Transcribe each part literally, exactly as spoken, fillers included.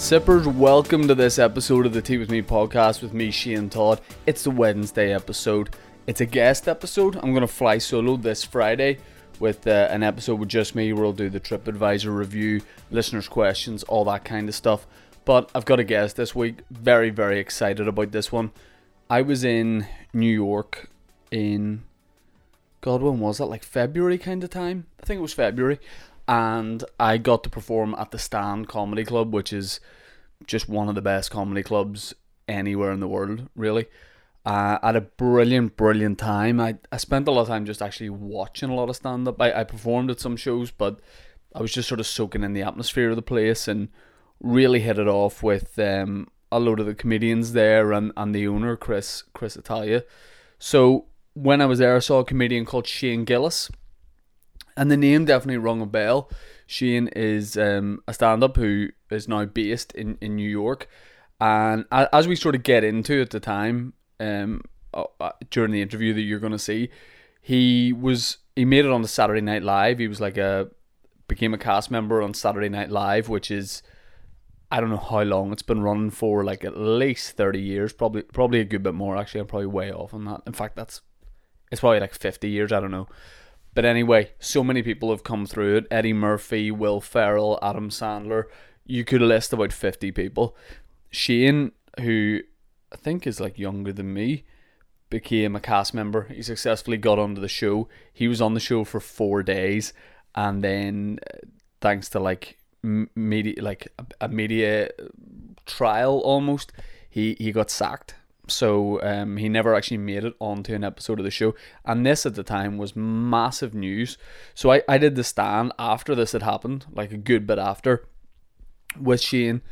Sippers, welcome to this episode of the Tea With Me podcast with me, Shane Todd. It's the Wednesday episode. It's a guest episode. I'm going to fly solo this Friday with uh, an episode with just me where I'll do the TripAdvisor review, listeners' questions, all that kind of stuff. But I've got a guest this week. Very, very excited about this one. I was in New York in, God, when was that? Like February kind of time? I think it was February. And I got to perform at the Stand Comedy Club, which is just one of the best comedy clubs anywhere in the world, really. Uh, I had a brilliant, brilliant time. I, I spent a lot of time just actually watching a lot of stand-up. I, I performed at some shows, but I was just sort of soaking in the atmosphere of the place and really hit it off with um, a load of the comedians there and, and the owner, Chris, Chris Italia. So when I was there, I saw a comedian called Shane Gillis. And the name definitely rung a bell. Shane is um, a stand-up who is now based in, in New York. And as we sort of get into it at the time, um, uh, during the interview that you're going to see, he was he made it on the Saturday Night Live. He was like a, became a cast member on Saturday Night Live, which is, I don't know how long it's been running for, like at least thirty years, probably probably a good bit more. Actually, I'm probably way off on that. In fact, that's it's probably like fifty years, I don't know. But anyway, so many people have come through it. Eddie Murphy, Will Ferrell, Adam Sandler. You could list about fifty people. Shane, who I think is like younger than me, became a cast member. He successfully got onto the show. He was on the show for four days. And then thanks to like media, like a media trial almost, he, he got sacked. So um, he never actually made it onto an episode of the show. And this at the time was massive news. So I, I did the Stand after this had happened, like a good bit after, with Shane.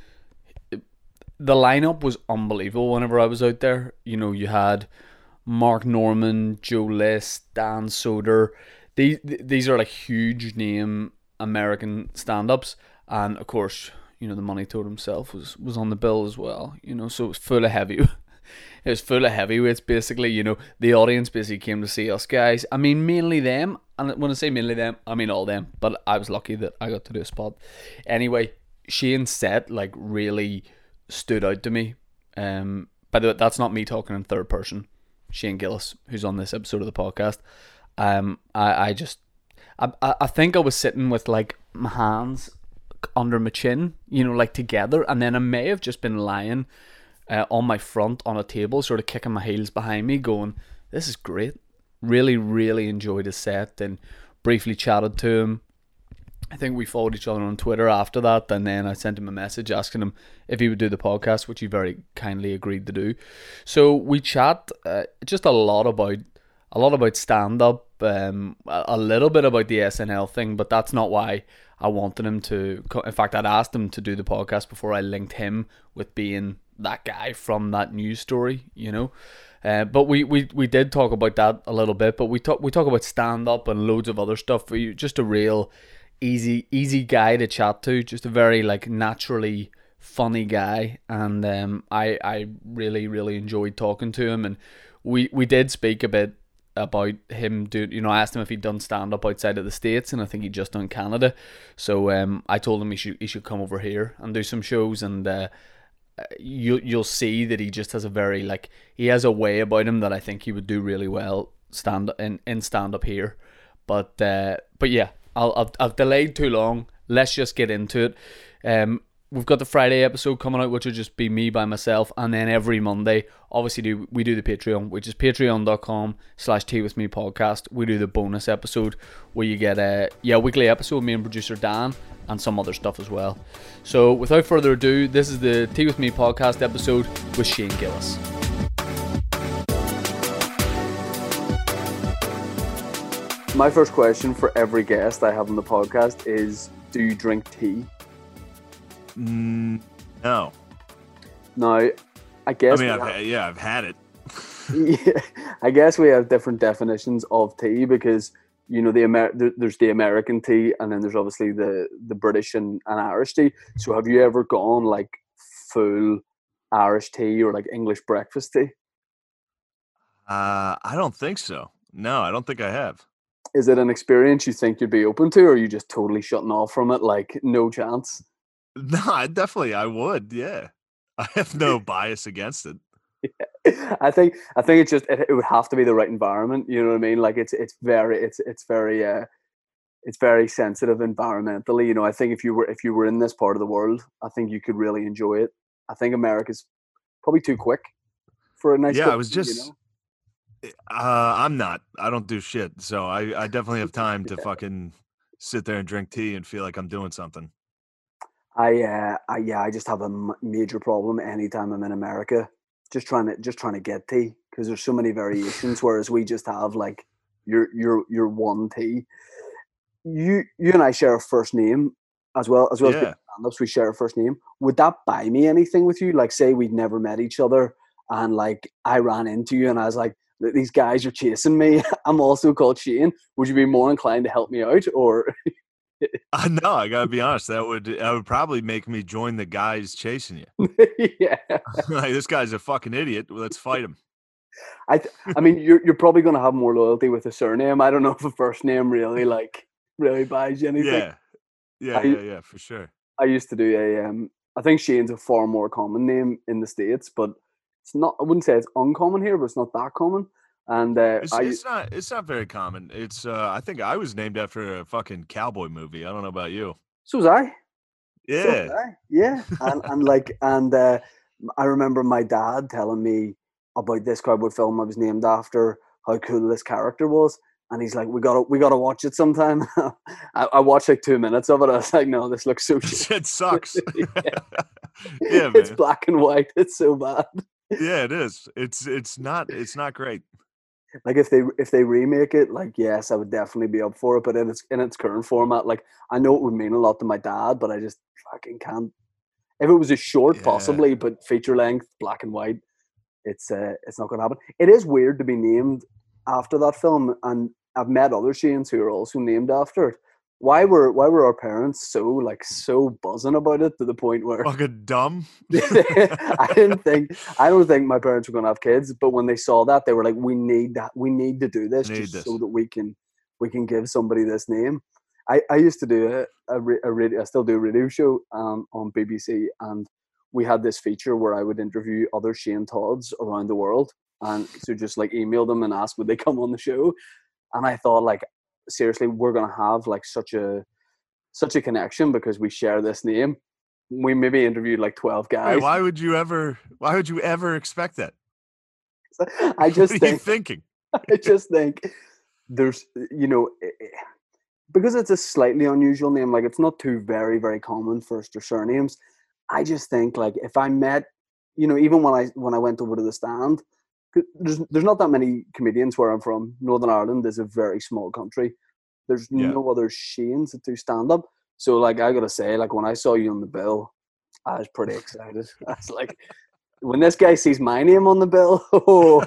The lineup was unbelievable whenever I was out there. You know, you had Mark Norman, Joe List, Dan Soder. These, these are like huge name American stand-ups. And of course, you know, the Money Toad himself was, was on the bill as well. You know, so it was full of heavy It was full of heavyweights, basically. You know, the audience basically came to see us guys. I mean, mainly them. And when I say mainly them, I mean all them. But I was lucky that I got to do a spot. Anyway, Shane's set, like, really stood out to me. Um, by the way, that's not me talking in third person. Shane Gillis, who's on this episode of the podcast. Um, I, I just... I, I think I was sitting with, like, my hands under my chin, you know, like, together. And then I may have just been lying Uh, on my front on a table, sort of kicking my heels behind me, going, this is great. Really, really enjoyed his set and briefly chatted to him. I think we followed each other on Twitter after that, and then I sent him a message asking him if he would do the podcast, which he very kindly agreed to do. So we chat uh, just a lot about a lot about stand-up, um, a, a little bit about the S N L thing, but that's not why I wanted him to. In fact, I'd asked him to do the podcast before I linked him with being that guy from that news story, you know. Uh, but we, we, we did talk about that a little bit, but we talk we talk about stand-up and loads of other stuff. We, just a real easy easy guy to chat to, just a very like naturally funny guy, and um, I I really really enjoyed talking to him, and we, we did speak a bit about him do you know I asked him if he'd done stand-up outside of the States, and I think he'd just done Canada. So um, I told him he should he should come over here and do some shows, and uh, you you'll see that he just has a very like he has a way about him that I think he would do really well stand in in stand up here. But uh, but yeah, I'll I've, I've delayed too long. Let's just get into it. Um, we've got the Friday episode coming out, which will just be me by myself, and then every Monday, obviously, do we do the Patreon, which is patreon dot com slash tea with me podcast. We do the bonus episode where you get a yeah weekly episode with me and producer Dan, and some other stuff as well. So without further ado, this is the Tea With Me podcast episode with Shane Gillis. My first question for every guest I have on the podcast is, do you drink tea? Mm, no. Now, I guess... I mean, I've, have, yeah, I've had it. yeah, I guess we have different definitions of tea because, you know, the Amer- there's the American tea, and then there's obviously the, the British and, and Irish tea. So have you ever gone like full Irish tea or like English breakfast tea? Uh, I don't think so. No, I don't think I have. Is it an experience you think you'd be open to, or are you just totally shutting off from it, like no chance? No, I definitely I would, yeah. I have no bias against it. I think I think it's just it, it would have to be the right environment. You know what I mean? Like it's it's very it's it's very uh, it's very sensitive environmentally. You know, I think if you were if you were in this part of the world, I think you could really enjoy it. I think America's probably too quick for a nice Yeah, cup I of was tea. You just know. eh, uh, I'm not. I don't do shit, so I I definitely have time to fucking sit there and drink tea and feel like I'm doing something. I, uh, I yeah, I just have a m- major problem anytime I'm in America, just trying to just trying to get tea because there's so many variations. Whereas we just have like your your your one tea. You you and I share a first name as well as well as being Yeah. stand-ups. We share a first name. Would that buy me anything with you? Like, say we'd never met each other, and like I ran into you, and I was like, "Look, these guys are chasing me. I'm also called Shane. Would you be more inclined to help me out, or I know, I gotta be honest, that would that would probably make me join the guys chasing you. yeah? Like, "This guy's a fucking idiot, let's fight him." I th- I mean, you're you're probably gonna have more loyalty with a surname. I don't know if a first name really like really buys you anything. Yeah. Yeah, I yeah, yeah, for sure. I used to do a um. I think Shane's a far more common name in the states, but it's not. I wouldn't say it's uncommon here, but it's not that common. And uh, It's I it's not it's not very common. It's, uh I think I was named after a fucking cowboy movie, I don't know about you. so was I. So was Yeah. I. Yeah, and and like and uh, I remember my dad telling me about this cowboy film I was named after, how cool this character was, and he's like, "We gotta we gotta watch it sometime." I, I watched like two minutes of it. I was like, "No, this looks so shit." Shit sucks. Yeah. Yeah, It's man. black and white. It's so bad. Yeah, it is. It's it's not it's not great. Like if they if they remake it, like yes, I would definitely be up for it. But in its in its current format, like I know it would mean a lot to my dad, but I just fucking can't. If it was a short, Yeah. possibly, but feature length, black and white, it's uh, it's not going to happen. It is weird to be named after that film, and I've met other Shanes who are also named after it. Why were why were our parents so like so buzzing about it to the point where Fucking dumb. I didn't think I don't think my parents were going to have kids, but when they saw that, they were like, "We need that. We need to do I this need just so this. that we can we can give somebody this name." I, I used to do a, a, ra- a radio, I still do a radio show um, on B B C, and we had this feature where I would interview other Shane Todds around the world, and so just like email them and ask would they come on the show, and I thought like seriously, we're gonna have like such a such a connection because we share this name. We maybe interviewed like twelve Wait, guys. why would you ever why would you ever expect that? I What just are you think thinking? I just think there's you know because it's a slightly unusual name, like it's not too very very common first or surnames. I just think like if I met, you know, even when I when I went over to the stand, there's there's not that many comedians where I'm from. Northern Ireland is a very small country. There's Yeah. no other Shanes that do stand up. So like I gotta say, like when I saw you on the bill, I was pretty excited. I was like, when this guy sees my name on the bill, oh,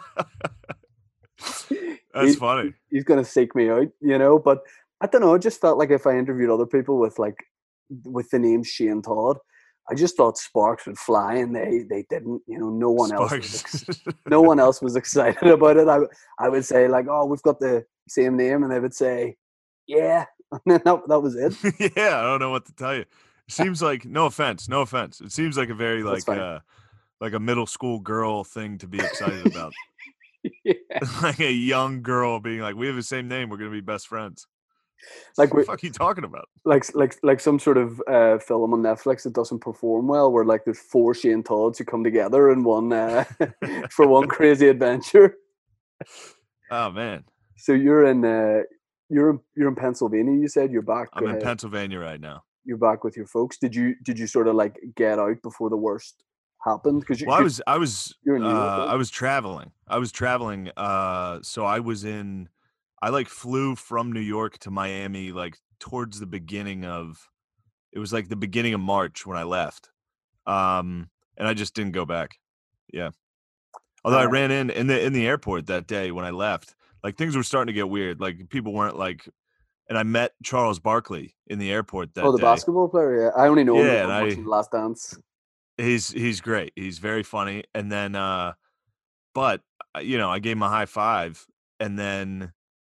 That's he, funny. he's gonna seek me out, you know. But I don't know. It just felt like if I interviewed other people with like with the name Shane Todd, I just thought sparks would fly, and they they didn't. You know, no one else was Sparks. ex- no one else was excited about it. I I would say like, oh, we've got the same name, and they would say, yeah, and then that that was it. Yeah, I don't know what to tell you. It seems like no offense, no offense. It seems like a very That's like fine. uh like a middle school girl thing to be excited about. Yeah. Like a young girl being like, "We have the same name, we're gonna be best friends." Like What the we fuck are you talking about? like like like some sort of uh, film on Netflix that doesn't perform well, where like there's four Shane Todds who come together in one uh, for one crazy adventure. Oh man. So you're in uh, you're in, you're in Pennsylvania. You said you're back. I'm in Uh, Pennsylvania right now. you're back with your folks. Did you did you sort of like get out before the worst happened? Because you, Well, I 'cause was I was you're in New York, uh right? I was traveling. I was traveling uh so I was in I like flew from New York to Miami like towards the beginning of it was like the beginning of March when I left. Um and I just didn't go back. Yeah. Although I Uh, ran in in the in the airport that day when I left, like things were starting to get weird. Like people weren't like and I met Charles Barkley in the airport oh, that the day. basketball player. Yeah, I only know him Yeah, and from watching I The Last Dance. he's he's great. He's very funny. And then uh but, uh, you know, I gave him a high five, and then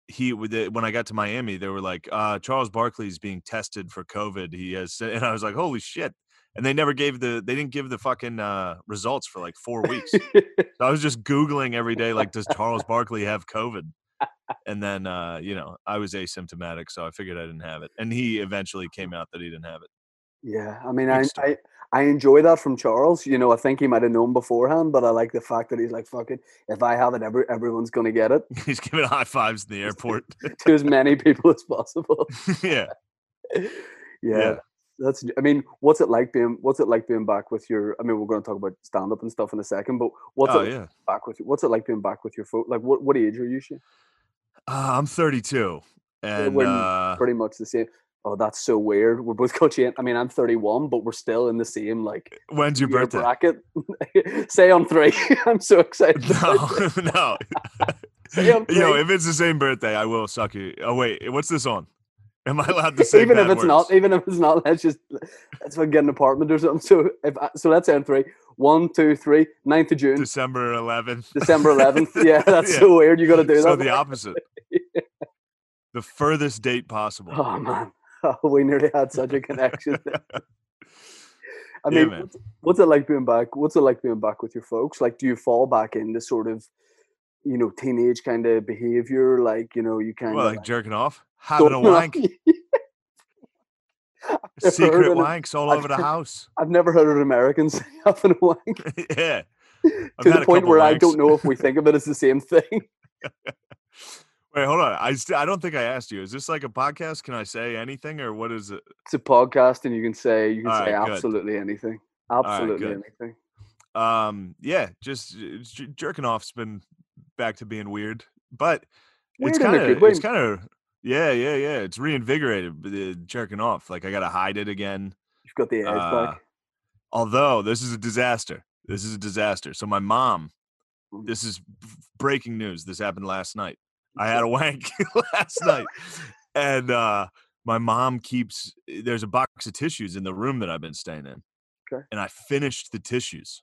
he with it, when I got to Miami, they were like, uh, Charles Barkley's being tested for COVID. He has, and I was like, holy shit. And they never gave the, they didn't give the fucking uh, results for like four weeks. So I was just Googling every day, like, does Charles Barkley have COVID? And then, uh, you know, I was asymptomatic, so I figured I didn't have it. And he eventually came out that he didn't have it. Yeah, I mean, Big I, story. I I enjoy that from Charles. You know, I think he might have known beforehand, but I like the fact that he's like, "Fuck it, if I have it, every everyone's gonna get it." He's giving high fives in the airport. To as many people as possible. Yeah. Yeah, Yeah. that's. I mean, what's it like being? What's it like being back with your? I mean, we're going to talk about stand up and stuff in a second, but what's it Oh, like yeah. back with you? What's it like being back with your folk? Like, what what age are you? Shane? Uh, I'm thirty-two. We're And we're uh, pretty much the same. Oh, that's so weird. We're both coaching. I mean, I'm thirty-one, but we're still in the same like when's your year birthday? bracket. Say on three. I'm so excited. No, no. Say on Yo, three. if it's the same birthday, I will suck you. Oh, wait. What's this on? Am I allowed to say Even if bad it's words? not, even if it's not, let's just let's get an apartment or something. So if I, so, let's say on three. One, two, three. ninth of June. December eleventh. December eleventh. Yeah, that's Yeah. so weird. You got to do So that. the opposite. The furthest date possible. Oh man, oh, we nearly had such a connection. I Yeah, mean, man. what's, what's it like being back? What's it like being back with your folks? Like, do you fall back into sort of, you know, teenage kind of behavior? Like, you know, you kind Well, of like like jerking off, having a don't know. wank, I've never heard secret an- wanks all I've- over the house. I've never heard an American say having a wank Yeah. I've to had the a point couple where I wanks. don't know if we think of it as the same thing. Wait, hold on. I st- I don't think I asked you. Is this like a podcast? Can I say anything, or what is it? It's a podcast, and you can say you can All say right, good. absolutely anything. right, Absolutely good. anything. Um, yeah, just uh, j- jerking off's been back to being weird, but it's Weird in kind a good of way. it's kind of yeah, yeah, yeah. It's reinvigorated uh, jerking off. Like I gotta hide it again. You've got the edge Uh, back. although this is a disaster. This is a disaster. So my mom. Mm. This is breaking news. This happened last night. I had a wank last night, and uh, my mom keeps. There's a box of tissues in the room that I've been staying in, Okay. and I finished the tissues.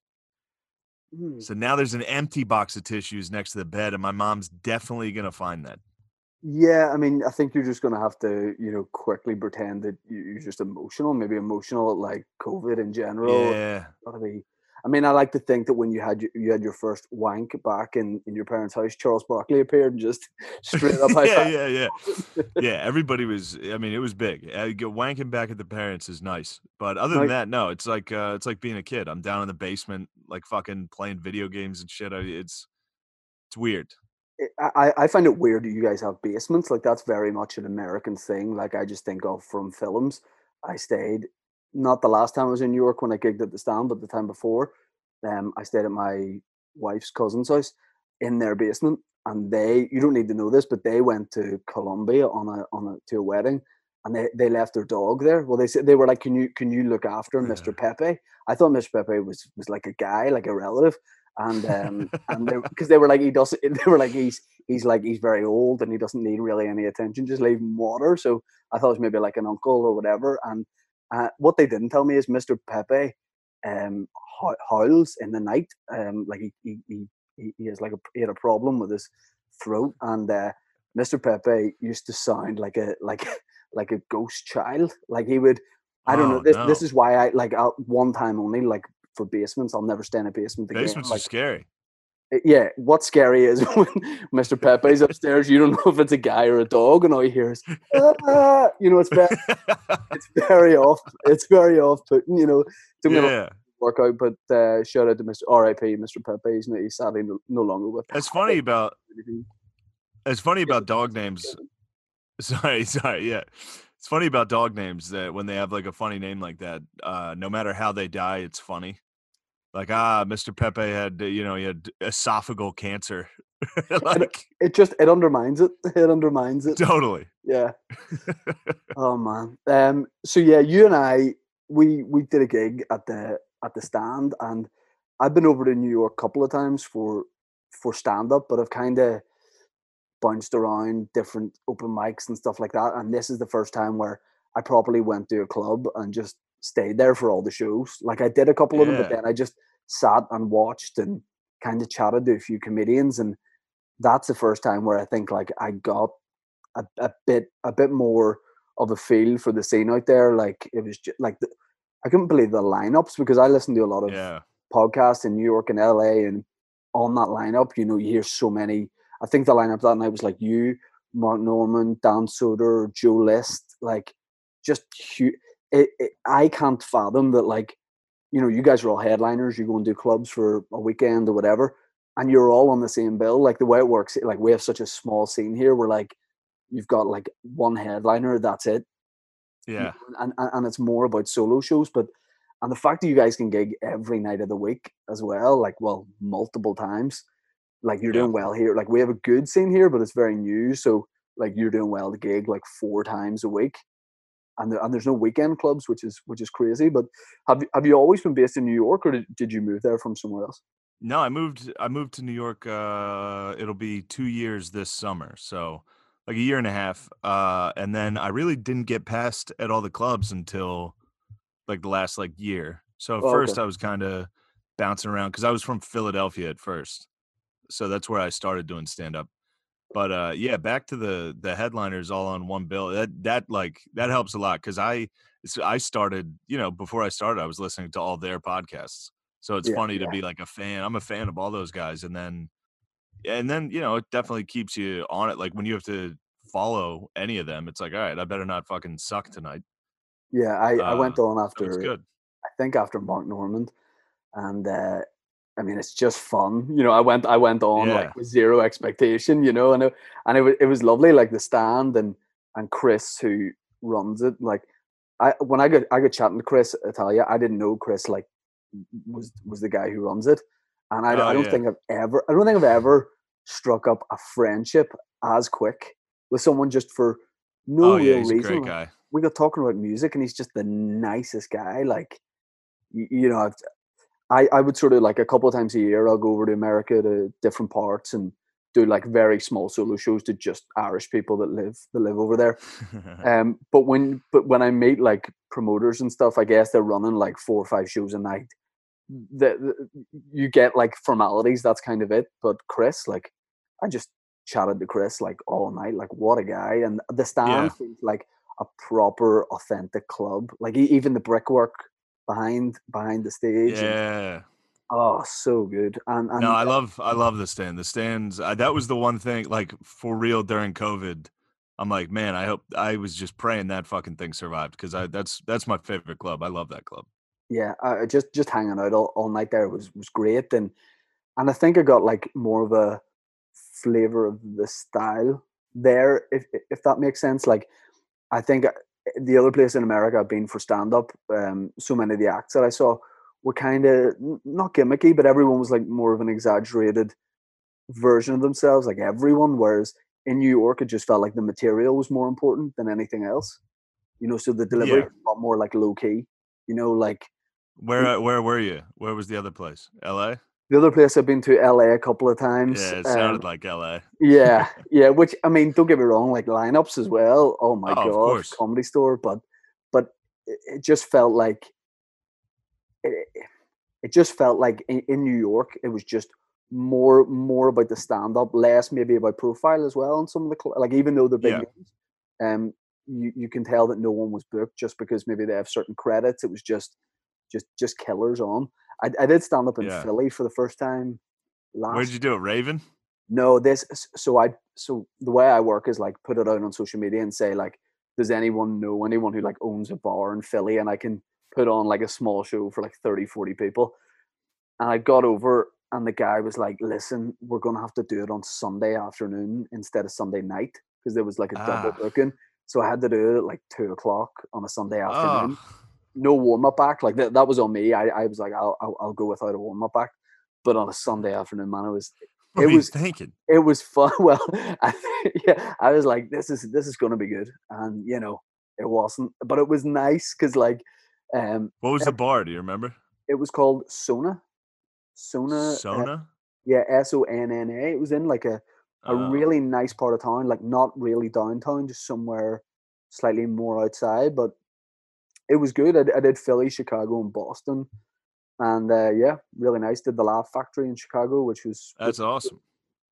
Mm. So now there's an empty box of tissues next to the bed, and my mom's definitely gonna find that. Yeah, I mean, I think you're just going to have to, you know, quickly pretend that you- you're just emotional, maybe emotional at like COVID in general. Yeah, Gotta be. I mean, I like to think that when you had your, you had your first wank back in, in your parents' house, Charles Barkley appeared and just straight up high yeah, five. yeah, yeah, yeah. Everybody was. I mean, it was big. Uh, go- wanking back at the parents is nice, but other than Now, that, no. It's like uh, it's like being a kid. I'm down in the basement, like fucking playing video games and shit. I, it's it's weird. I, I find it weird that you guys have basements. Like that's very much an American thing. Like I just think of from films. I stayed not the last time I was in New York when I gigged at the stand, but the time before. Um, I stayed at my wife's cousin's house in their basement, and they you don't need to know this, but they went to Colombia on a on a to a wedding, and they, they left their dog there. Well, they said they were like, "Can you can you look after Mister Pepe?" I thought Mister Pepe was was like a guy, like a relative, and um and they because they were like he doesn't they were like he's he's like he's very old and he doesn't need really any attention, just leave him water. So I thought it was maybe like an uncle or whatever. And uh, what they didn't tell me is Mister Pepe um ho- howls in the night, um like he he he, he he has like a he had a problem with his throat, and uh, Mister Pepe used to sound like a like like a ghost child. Like he would, I don't know. Oh This this no, is why I like I'll, one time only like for basements. I'll never stay in a basement again. basements are Like scary. eh, yeah, what's scary is when Mister Pepe's upstairs. You don't know if it's a guy or a dog, and all you hear is, ah! You know, it's very it's very off. It's very off putting. You know, don't get Yeah, work out. But uh, shout out to Mister R I P Mister Pepe. He's, no- he's sadly no, no longer with us. it's funny about it's funny about dog names. Sorry, sorry, yeah. It's funny about dog names that when they have like a funny name like that, uh, no matter how they die, it's funny. Like, ah, Mister Pepe had, uh, you know, he had esophageal cancer. Like, It just it undermines it. It undermines it. totally. Yeah. Oh man. Um. So yeah, you and I, we we did a gig at the at the stand, and I've been over to New York a couple of times for for stand up, but I've kind of bounced around different open mics and stuff like that. And this is the first time where I properly went to a club and just stayed there for all the shows. Like I did a couple of them, but Yeah. then I just sat and watched and kind of chatted to a few comedians, and that's the first time where I think like I got a, a bit a bit more of a feel for the scene out there. Like it was just like the, I couldn't believe the lineups because I listen to a lot of Yeah. podcasts in New York and L A, and on that lineup, you know, you hear so many. I think the lineup that night was like you, Mark Norman, Dan Soder, Joe List, like just huge. It, it, I can't fathom that, like, you know, you guys are all headliners. You go and do clubs for a weekend or whatever, and you're all on the same bill. Like the way it works, like we have such a small scene here. We're like, you've got like one headliner. That's it. Yeah. And, and and it's more about solo shows, but and the fact that you guys can gig every night of the week as well, like well, multiple times, like you're Yeah. doing well here. Like we have a good scene here, but it's very new, so like you're doing well to gig like four times a week, and there, and there's no weekend clubs, which is which is crazy. But have you have you always been based in New York, or did, did you move there from somewhere else? No, I moved I moved to New York, uh, it'll be two years this summer, so, like, a year and a half, uh, and then I really didn't get past at all the clubs until, like, the last, like, year. So, at Oh, okay. first, I was kinda bouncing around because I was from Philadelphia at first, so that's where I started doing stand-up. But, uh, yeah, back to the the headliners all on one bill, that that, like that helps a lot because I s I started you know, before I started, I was listening to all their podcasts. So it's Yeah, funny to yeah, be like a fan. I'm a fan of all those guys, and then and then, you know, it definitely keeps you on it, like, when you have to follow any of them, it's like, "Alright, I better not fucking suck tonight." yeah. I I Uh, went on so it's after good. I think after Mark Norman. And uh, I mean, it's just fun, you know. I went, I went on like Yeah. with zero expectation, you know, and it, and it was it was lovely, like the stand and and Chris who runs it. Like, I when I got I got chatting to Chris Italia, I didn't know Chris like was was the guy who runs it, and I Oh, I don't yeah. think I've ever I don't think I've ever struck up a friendship as quick with someone just for no Oh, yeah, real he's a reason. great Like, guy. we got talking about music, and he's just the nicest guy. Like, you, you know, I've I, I would sort of like a couple of times a year I'll go over to America to different parts and do like very small solo shows to just Irish people that live that live over there. Um, but when but when I meet like promoters and stuff, I guess they're running like four or five shows a night. The, the you get like formalities. That's kind of it. But Chris, like, I just chatted to Chris like all night. Like, what a guy! And the Yeah. stand feels like a proper, authentic club. Like e- even the brickwork behind behind the stage and Yeah. oh, so good. And No, and I uh, love I love the stand. The stands, I that was the one thing, like, for real during COVID, I'm like, "Man, I hope" I was just praying that fucking thing survived because I that's that's my favorite club. I love that club. yeah, uh, just just hanging out all, all night there was was great. And and I think I got like more of a flavor of the style there, if if that makes sense. Like, I think uh, the other place in America I've been for stand up, um, so many of the acts that I saw were kind of not gimmicky, but everyone was like more of an exaggerated version of themselves, like everyone. Whereas in New York, it just felt like the material was more important than anything else. You know, so the delivery Yeah. was a lot more like low key. You know, like Where uh, where were you? Where was the other place? L A? the other place I've been to, L A, a a couple of times. Yeah, it Um, sounded like L A. yeah, yeah. Which I mean, don't get me wrong, like lineups as well. Oh my Oh, of god, course. Comedy Store, but but it, it just felt like it, it just felt like in, in New York, it was just more more about the stand up, less maybe about profile as well. And some of the cl- like, even though they're big Yeah. names, um, you you can tell that no one was booked just because maybe they have certain credits. It was just just just killers on. I, I did stand up in Yeah. Philly for the first time Where'd last you do it, Raven? no, this so I so the way I work is like put it out on social media and say like, does anyone know anyone who like owns a bar in Philly, and I can put on like a small show for like thirty, forty people. And I got over and the guy was like, listen, we're gonna have to do it on Sunday afternoon instead of Sunday night because there was like a double Ah. booking. So I had to do it at like two o'clock on a Sunday Oh. afternoon. No warm up act. Like that, that was on me. I, I was like, I'll, I'll I'll go without a warm up act. But on a Sunday afternoon, man, it was What it were you was thinking? it was fun. Well, I, yeah, I was like, this is this is going to be good, and you know, it wasn't, but it was nice because like, um, What was the ev- bar, do you remember? it was called Sona, Sona, uh, Sona? yeah, S O N N A. It was in like a a Oh. really nice part of town, like not really downtown, just somewhere slightly more outside, but it was good. I, I did Philly, Chicago, and Boston, and uh, yeah, really nice. Did the Laugh Factory in Chicago, which was which That's awesome.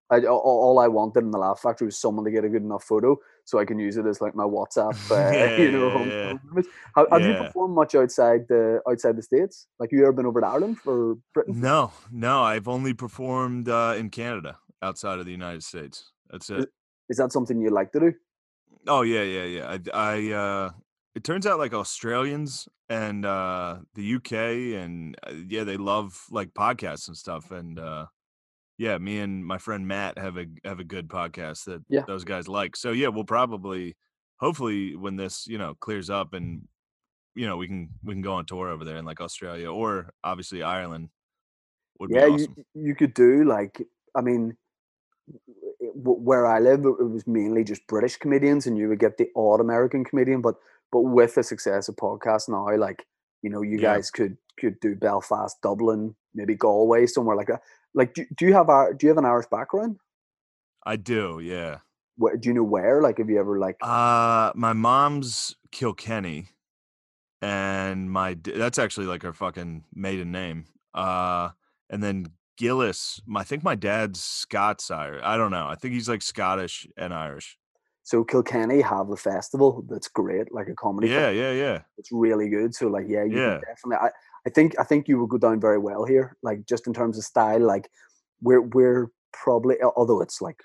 I all, all I wanted in the Laugh Factory was someone to get a good enough photo so I can use it as like my WhatsApp, uh, Yeah, you know, yeah, home, yeah, home image. Have, have you yeah. performed much outside the outside the states? Like, you ever been over to Ireland or Britain? For, No, no, I've only performed uh, in Canada outside of the United States. That's is, it. is that something you like to do? Oh yeah, yeah, yeah. I, I uh, it turns out like Australians and uh, the U K and uh, yeah, they love like podcasts and stuff. And uh, yeah, me and my friend Matt have a have a good podcast that Yeah. those guys like. So yeah, we'll probably, hopefully, when this you know clears up and you know we can we can go on tour over there in like Australia or obviously Ireland would be Yeah, you awesome. you could do like, I mean, it- w- where I live, it was mainly just British comedians, and you would get the odd American comedian. But but with the success of podcasts now, like, you know, you Yeah, guys could could do Belfast, Dublin, maybe Galway, somewhere like that. Like, do, do you have our do you have an Irish background? I do. Yeah. Where, do you know where? Like, have you ever like? Uh, my mom's Kilkenny, and my d- that's actually like her fucking maiden name. Uh, and then Gillis. My, I think my dad's Scots Irish. I don't know. I think he's like Scottish and Irish. So Kilkenny have a festival that's great, like a comedy Yeah, festival. yeah, yeah, It's really good. So like, yeah, you can yeah, definitely. I, I think I think you would go down very well here. Like, just in terms of style, like we're we're probably, although it's like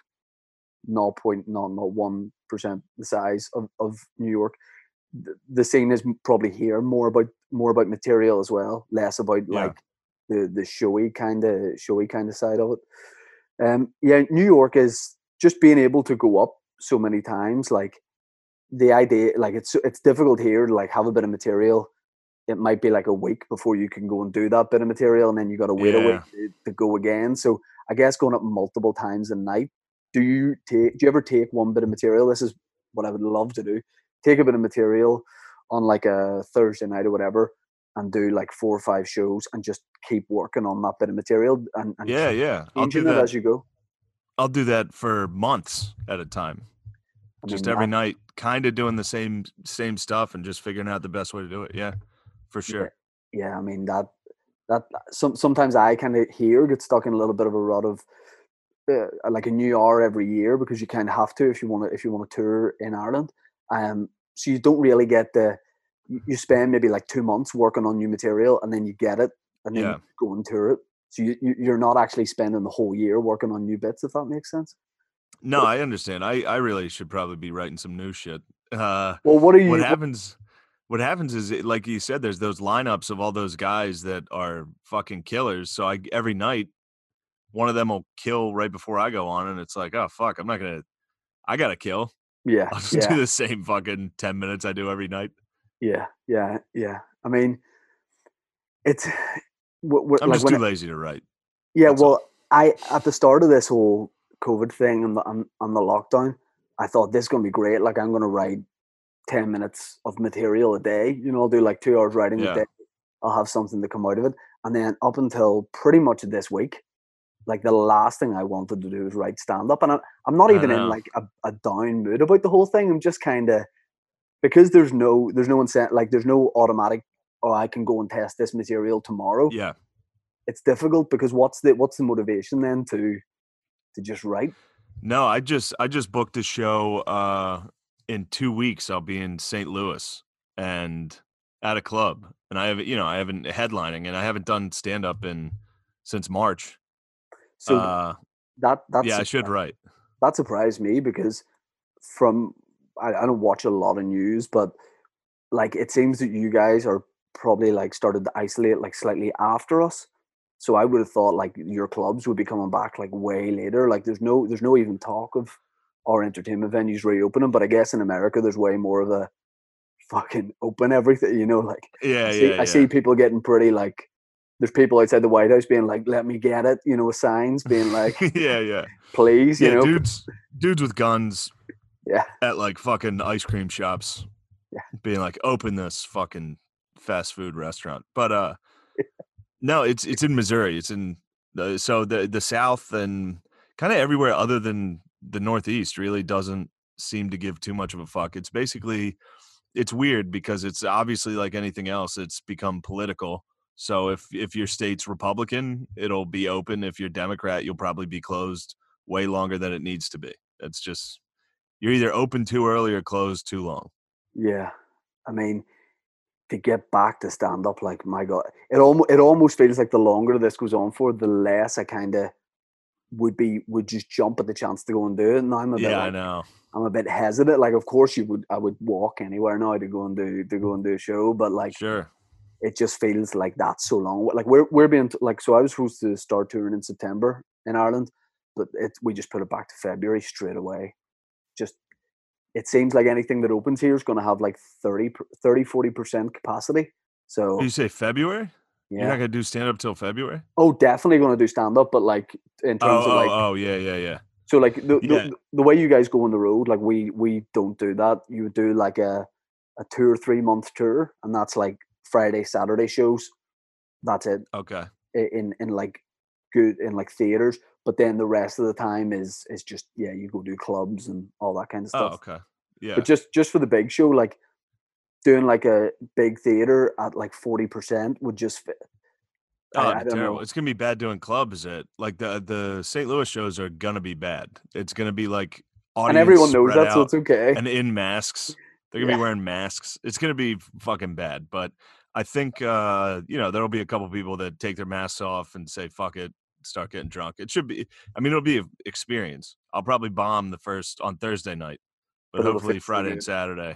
zero point zero zero one percent the size of, of New York. The, the scene is probably here more about more about material as well, less about yeah, like the the showy kind of showy kind of side of it. Um, yeah, New York is just being able to go up so many times. Like, the idea, like, it's it's difficult here to like have a bit of material. It might be like a week before you can go and do that bit of material, and then you got to wait a week yeah. to, to go again. So I guess going up multiple times a night. Do you take? Do you ever take one bit of material? This is what I would love to do. Take a bit of material on like a Thursday night or whatever, and do like four or five shows, and just keep working on that bit of material, and, and Yeah, keep yeah. I'll do changing it that. as you go. I'll do that for months at a time. I Just mean every that. night, kind of doing the same same stuff and just figuring out the best way to do it. Yeah, for Yeah, sure. yeah. I mean that. That some sometimes I kind of here get stuck in a little bit of a rut of uh, like a new hour every year, because you kind of have to if you want to if you want to tour in Ireland. Um, so you don't really get the you you spend maybe like two months working on new material, and then you get it, and then you Yeah. go and tour it. So you, you you're not actually spending the whole year working on new bits, if that makes sense. No, But I understand. I I really should probably be writing some new shit. Uh, well, what are what you? What, happens what happens is it, like you said, there's those lineups of all those guys that are fucking killers. So I every night one of them will kill right before I go on, and it's like, oh fuck, I'm not gonna. I gotta kill. yeah, I'll just do yeah, the same fucking ten minutes I do every night. yeah, yeah, yeah. I mean, it's w- w- I'm like just when too it, lazy to write. yeah, That's all. well, I at the start of this whole COVID thing and the and, and the lockdown, I thought this is gonna be great. Like, I'm gonna write ten minutes of material a day. You know, I'll do like two hours writing a Yeah. day. I'll have something to come out of it. And then up until pretty much this week, like, the last thing I wanted to do was write stand up. And I'm I'm not I even in know. like a, a down mood about the whole thing. I'm just kind of, because there's no there's no incentive, like there's no automatic, oh, I can go and test this material tomorrow. Yeah. It's difficult, because what's the what's the motivation then to to just write? No, I just I just booked a show uh in two weeks. I'll be in Saint Louis and at a club. And I have you know, I haven't headlining and I haven't done stand up in since March. So Uh that that's yeah, I should write. that surprised me, because from I, I don't watch a lot of news, but like, it seems that you guys are probably like started to isolate like slightly after us. So I would have thought like your clubs would be coming back like way later. Like, there's no there's no even talk of our entertainment venues reopening. But I guess in America there's way more of a fucking open everything. You know, like, I Yeah, see yeah, I see yeah. people getting pretty like, there's people outside the White House being like, "Let me get it," you know, with signs being like, Yeah, yeah. "Please," you Yeah, know. dudes dudes with guns Yeah, at like fucking ice cream shops yeah, being like, open this fucking fast food restaurant. But uh no, it's it's in Missouri. It's in the so the the South and kind of everywhere other than the Northeast really doesn't seem to give too much of a fuck. It's basically it's weird because it's obviously like anything else, it's become political. So if if your state's Republican, it'll be open. If you're Democrat, you'll probably be closed. way longer than it needs to be. It's just, you're either open too early or closed too long. Yeah. I mean, to get back to stand up, like, my God, it almost, it almost feels like the longer this goes on for, the less I kind of would be, would just jump at the chance to go and do it. Now I'm a bit, Yeah, like, I know. I'm a bit hesitant. Like, of course you would, I would walk anywhere now to go and do, to go and do a show, but like, Sure. it just feels like that's so long. Like we're, we're being like, so I was supposed to start touring in September in Ireland, but it, we just put it back to February straight away. Just, it seems like anything that opens here is going to have like thirty, thirty, forty percent capacity. So you say February? Yeah. You're not going to do stand up till February? Oh, definitely going to do stand up, but like in terms oh, of like, oh, oh, yeah, yeah, yeah. So like the, yeah. the the way you guys go on the road, like we we don't do that. You would do like a a two or three month tour, and that's like Friday, Saturday shows. That's it. Okay. In in like good in like theaters, but then the rest of the time is is just yeah, you go do clubs and all that kind of stuff. Oh, okay. Yeah. But just just for the big show, like doing like a big theater at like forty percent would just fit. Oh, I, I don't terrible. know. It's gonna be bad doing clubs. At like the the Saint Louis shows are gonna be bad. It's gonna be like audience and everyone knows spread that, so it's okay. And in masks, they're gonna Yeah. be wearing masks. It's gonna be fucking bad. But I think uh, you know there'll be a couple people that take their masks off and say fuck it, start getting drunk. It should be. I mean, it'll be an experience. I'll probably bomb the first on Thursday night, but, But it'll hopefully feel so Friday good. and Saturday.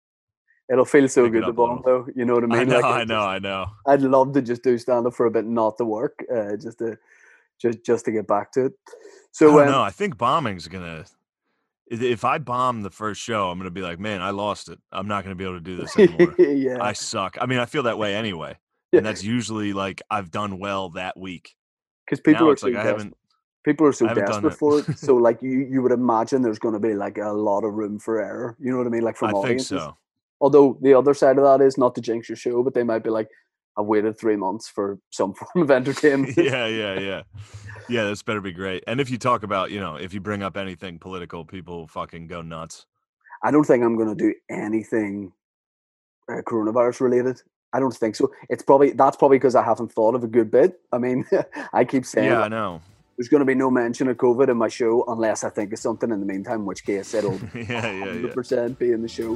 It'll feel so Pick it good to up a bomb, little. though. You know what I mean? I know, Like, I it know, just- I know. I'd love to just do stand up for a bit, not to work, uh, just to just just to get back to it. I So don't um, know. I think bombing's gonna. if- If I bomb the first show, I'm gonna be like, man, I lost it. I'm not gonna be able to do this anymore. yeah, I suck. I mean, I feel that way anyway, Yeah. and that's usually like I've done well that week. because people now are it's so like I desperate. haven't. People are so I haven't done desperate it. for it. So like you you would imagine there's going to be like a lot of room for error. You know what I mean? Like from I think audiences. so. Although the other side of that is not to jinx your show, but they might be like, I've waited three months for some form of entertainment. yeah, yeah, yeah, yeah. This better be great. And if you talk about, you know, if you bring up anything political, people fucking go nuts. I don't think I'm going to do anything uh, coronavirus related. I don't think so. It's probably that's probably because I haven't thought of a good bit. I mean, I keep saying Yeah, I like, know. there's going to be no mention of COVID in my show unless I think of something in the meantime, in which case it'll yeah, yeah, yeah. one hundred percent be in the show.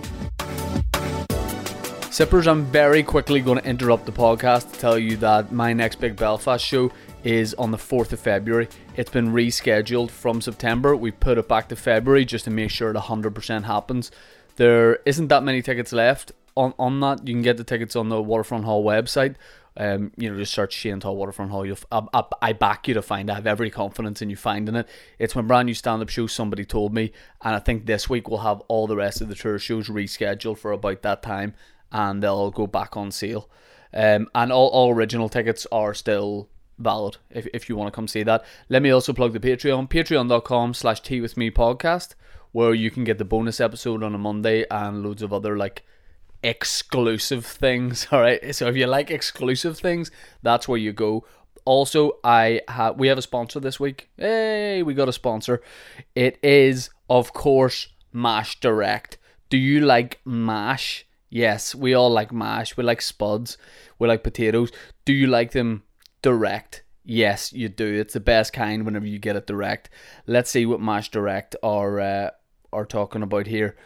Sippers, I'm very quickly going to interrupt the podcast to tell you that my next big Belfast show is on the fourth of February. It's been rescheduled from September. We put it back to February just to make sure it one hundred percent happens. There isn't that many tickets left on, on that. You can get the tickets on the Waterfront Hall website. Um, you know, just search Shane Todd Waterfront Hall. You'll, I, I, I back you to find. I have every confidence in you finding it. It's my brand new stand-up show, somebody told me, and I think this week we'll have all the rest of the tour shows rescheduled for about that time, and they'll all go back on sale. Um, and all, all original tickets are still valid if if you want to come see that. Let me also plug the Patreon, patreon.com slash tea with me podcast, where you can get the bonus episode on a Monday and loads of other like exclusive things. All right, so if you like exclusive things, that's where you go. Also, I have we have a sponsor this week. Hey, we got a sponsor. It is, of course, Mash Direct. Do you like mash? Yes, we all like mash. We like spuds. We like potatoes. Do you like them direct? Yes, you do. It's the best kind whenever you get it direct. Let's see what Mash Direct are uh, are talking about here.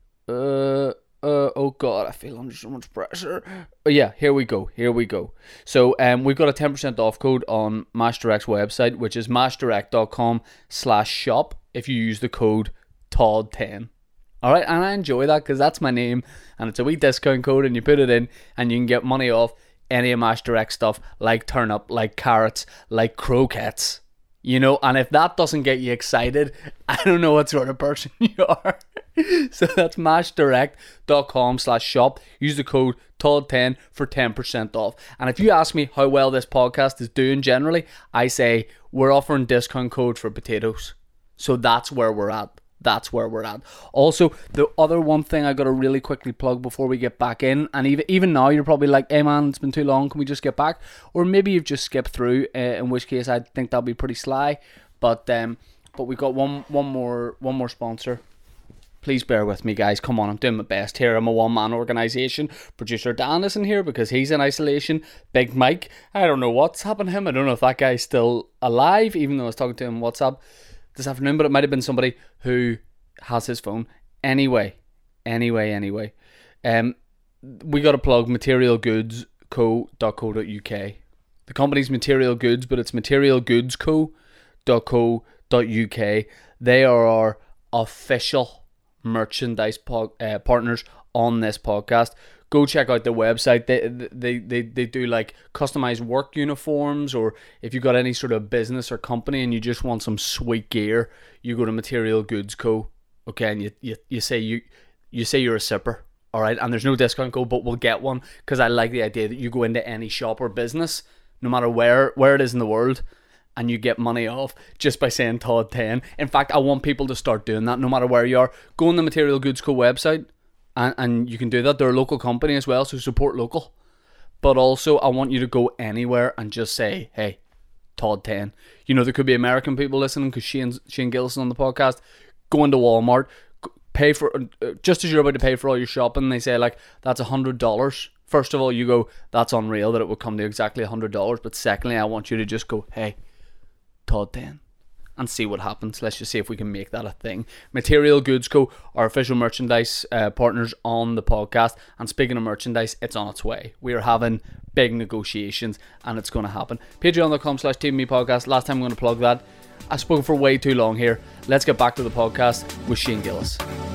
Uh, uh, oh God, I feel under so much pressure. Oh yeah, here we go. Here we go. So um, we've got a ten percent off code on Mash Direct's website, which is mashdirect.com slash shop if you use the code T O D ten. Alright, and I enjoy that because that's my name and it's a wee discount code, and you put it in and you can get money off any of Mash Direct stuff like turnip, like carrots, like croquettes. You know, and if that doesn't get you excited, I don't know what sort of person you are. So that's mashdirect.com slash shop. Use the code T O D ten for ten percent off. And if you ask me how well this podcast is doing generally, I say we're offering discount code for potatoes. So that's where we're at. That's where we're at. Also, the other one thing I got to really quickly plug before we get back in, and even even now you're probably like, hey man, it's been too long, can we just get back? Or maybe you've just skipped through, uh, in which case I think that'll be pretty sly. But um, but we got one one more one more sponsor. Please bear with me, guys. Come on, I'm doing my best here. I'm a one-man organisation. Producer Dan isn't here because he's in isolation. Big Mike, I don't know what's happened to him. I don't know if that guy's still alive, even though I was talking to him on WhatsApp. this afternoon, but it might have been somebody who has his phone. Anyway, anyway, anyway. Um, we got to plug material goods co dot co dot uk. The company's Material Goods, but it's material goods co dot co dot uk. They are our official merchandise po- uh, partners on this podcast. Go check out their website. They, they they they do like customized work uniforms, or if you've got any sort of business or company and you just want some sweet gear, you go to Material Goods Co. Okay, and you, you, you say you you say you're a sipper, all right, and there's no discount code, but we'll get one, because I like the idea that you go into any shop or business, no matter where where it is in the world, and you get money off just by saying Todd ten. In fact, I want people to start doing that no matter where you are. Go on the Material Goods Co. website, and, and you can do that. They're a local company as well, so support local. But also, I want you to go anywhere and just say, hey, Todd ten. You know, there could be American people listening, because Shane, Shane Gillison on the podcast. Go into Walmart, pay for, uh, just as you're about to pay for all your shopping, they say, like, that's one hundred dollars. First of all, you go, that's unreal that it would come to exactly one hundred dollars. But secondly, I want you to just go, hey, Todd ten, and see what happens. Let's just see if we can make that a thing. Material Goods Co., our official merchandise uh, partners on the podcast. And speaking of merchandise, it's on its way. We are having big negotiations, and it's going to happen. Patreon.com slash Team Me Podcast. Last time I'm going to plug that. I've spoken for way too long here. Let's get back to the podcast with Shane Gillis.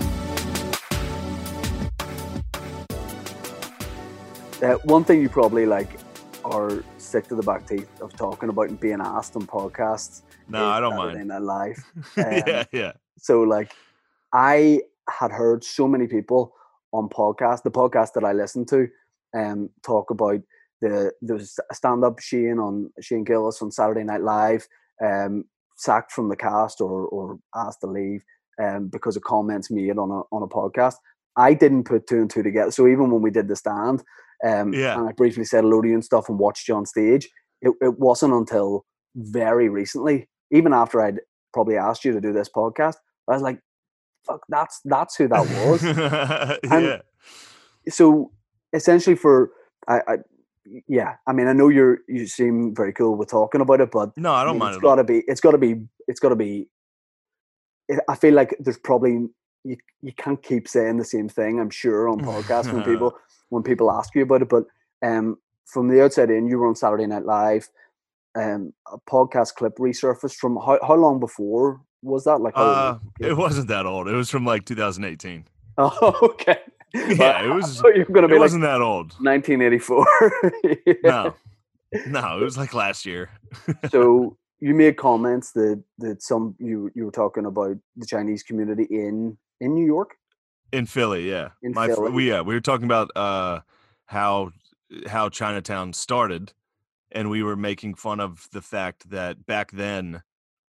Uh, one thing you probably like are sick to the back teeth of talking about and being asked on podcasts. No, I don't Saturday mind. Night Live. Um, yeah, yeah. So, like, I had heard so many people on podcasts, the podcast that I listened to, um, talk about the there's a stand-up Shane on Shane Gillis on Saturday Night Live, um, sacked from the cast or or asked to leave, um, because of comments made on a on a podcast. I didn't put two and two together. So even when we did the stand, um, Yeah. and I briefly said hello to you and stuff and watched you on stage, it, it wasn't until very recently, even after I'd probably asked you to do this podcast, I was like, fuck, that's that's who that was. yeah. So essentially for, I, I yeah, I mean, I know you're, you seem very cool with talking about it, but No, I I don't mean, mind it's at all. gotta be, it's gotta be, it's gotta be, I feel like there's probably, you, you can't keep saying the same thing, I'm sure, on podcasts when people when people ask you about it. But um, from the outside in, you were on Saturday Night Live. Um, a podcast clip resurfaced from how, how long before was that? Like, how Uh, it wasn't that old. It was from like two thousand eighteen. oh, okay. Yeah, it was. So you're gonna It be like wasn't that old. nineteen eighty-four. Yeah. No, no, it was like last year. So you made comments that that some you you were talking about the Chinese community in in New York. In Philly, yeah. In My fr- Philly. we yeah, we were talking about uh how how Chinatown started, and we were making fun of the fact that back then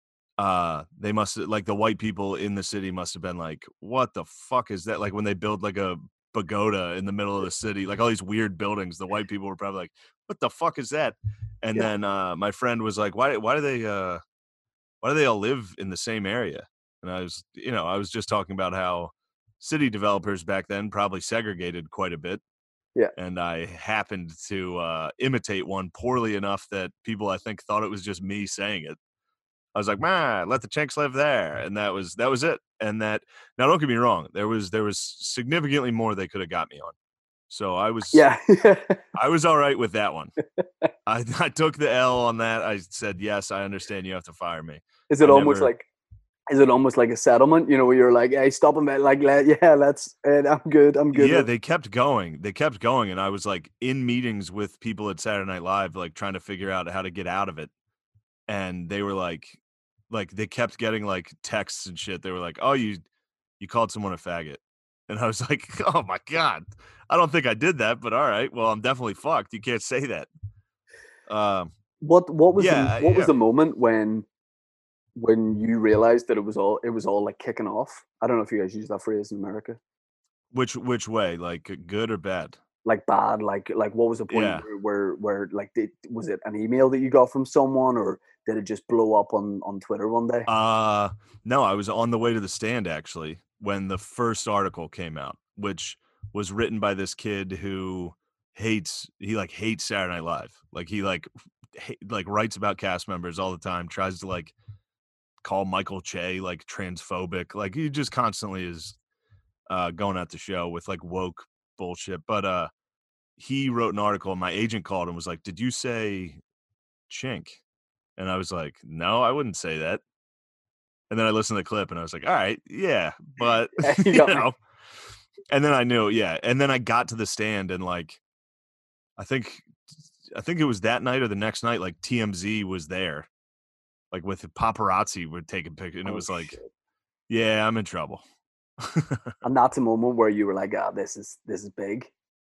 uh they must like the white people in the city must have been like, what the fuck is that? Like when they build like a pagoda in the middle of the city, like all these weird buildings, the white people were probably like, what the fuck is that? And Yeah. then uh my friend was like, why why do they uh why do they all live in the same area? And I was, you know, I was just talking about how city developers back then probably segregated quite a bit. Yeah. And I happened to uh, imitate one poorly enough that people, I think, thought it was just me saying it. I was like, man, let the Chinks live there. And that was that was it. And that, now don't get me wrong, there was there was significantly more they could have got me on. So I was Yeah. I was all right with that one. I, I took the L on that. I said, yes, I understand you have to fire me. Is it I almost never- like, is it almost like a settlement? You know, where you're like, hey, stop him, man. Like, let, yeah, let's, uh, I'm good, I'm good. Yeah, with- they kept going. They kept going. And I was like in meetings with people at Saturday Night Live, like trying to figure out how to get out of it. And they were like, like they kept getting like texts and shit. They were like, oh, you, you called someone a faggot. And I was like, oh my God, I don't think I did that, but all right. Well, I'm definitely fucked. You can't say that. Um, What what was Yeah, the, what was yeah. the moment when when you realized that it was all it was all like kicking off? I don't know if you guys use that phrase in America. which, which way, like good or bad? Like bad, like like what was the point Yeah. where, where where like did, was it an email that you got from someone, or did it just blow up on on Twitter one day? Uh, no, I was on the way to the stand actually when the first article came out, which was written by this kid who hates he like hates Saturday Night Live. Like he like ha- like writes about cast members all the time, tries to like call Michael Che like transphobic. Like he just constantly is uh, going at the show with like woke bullshit. But uh, he wrote an article and my agent called and was like, "Did you say chink?" And I was like, "No, I wouldn't say that." And then I listened to the clip and I was like, "All right, yeah, but You you got me. know." And then I knew, yeah. And then I got to the stand and like, I think, I think it was that night or the next night, like T M Z was there, like with paparazzi would take a picture, and it Oh, was like, shit. yeah, I'm in trouble. And that's a moment where you were like, ah, this is this is big.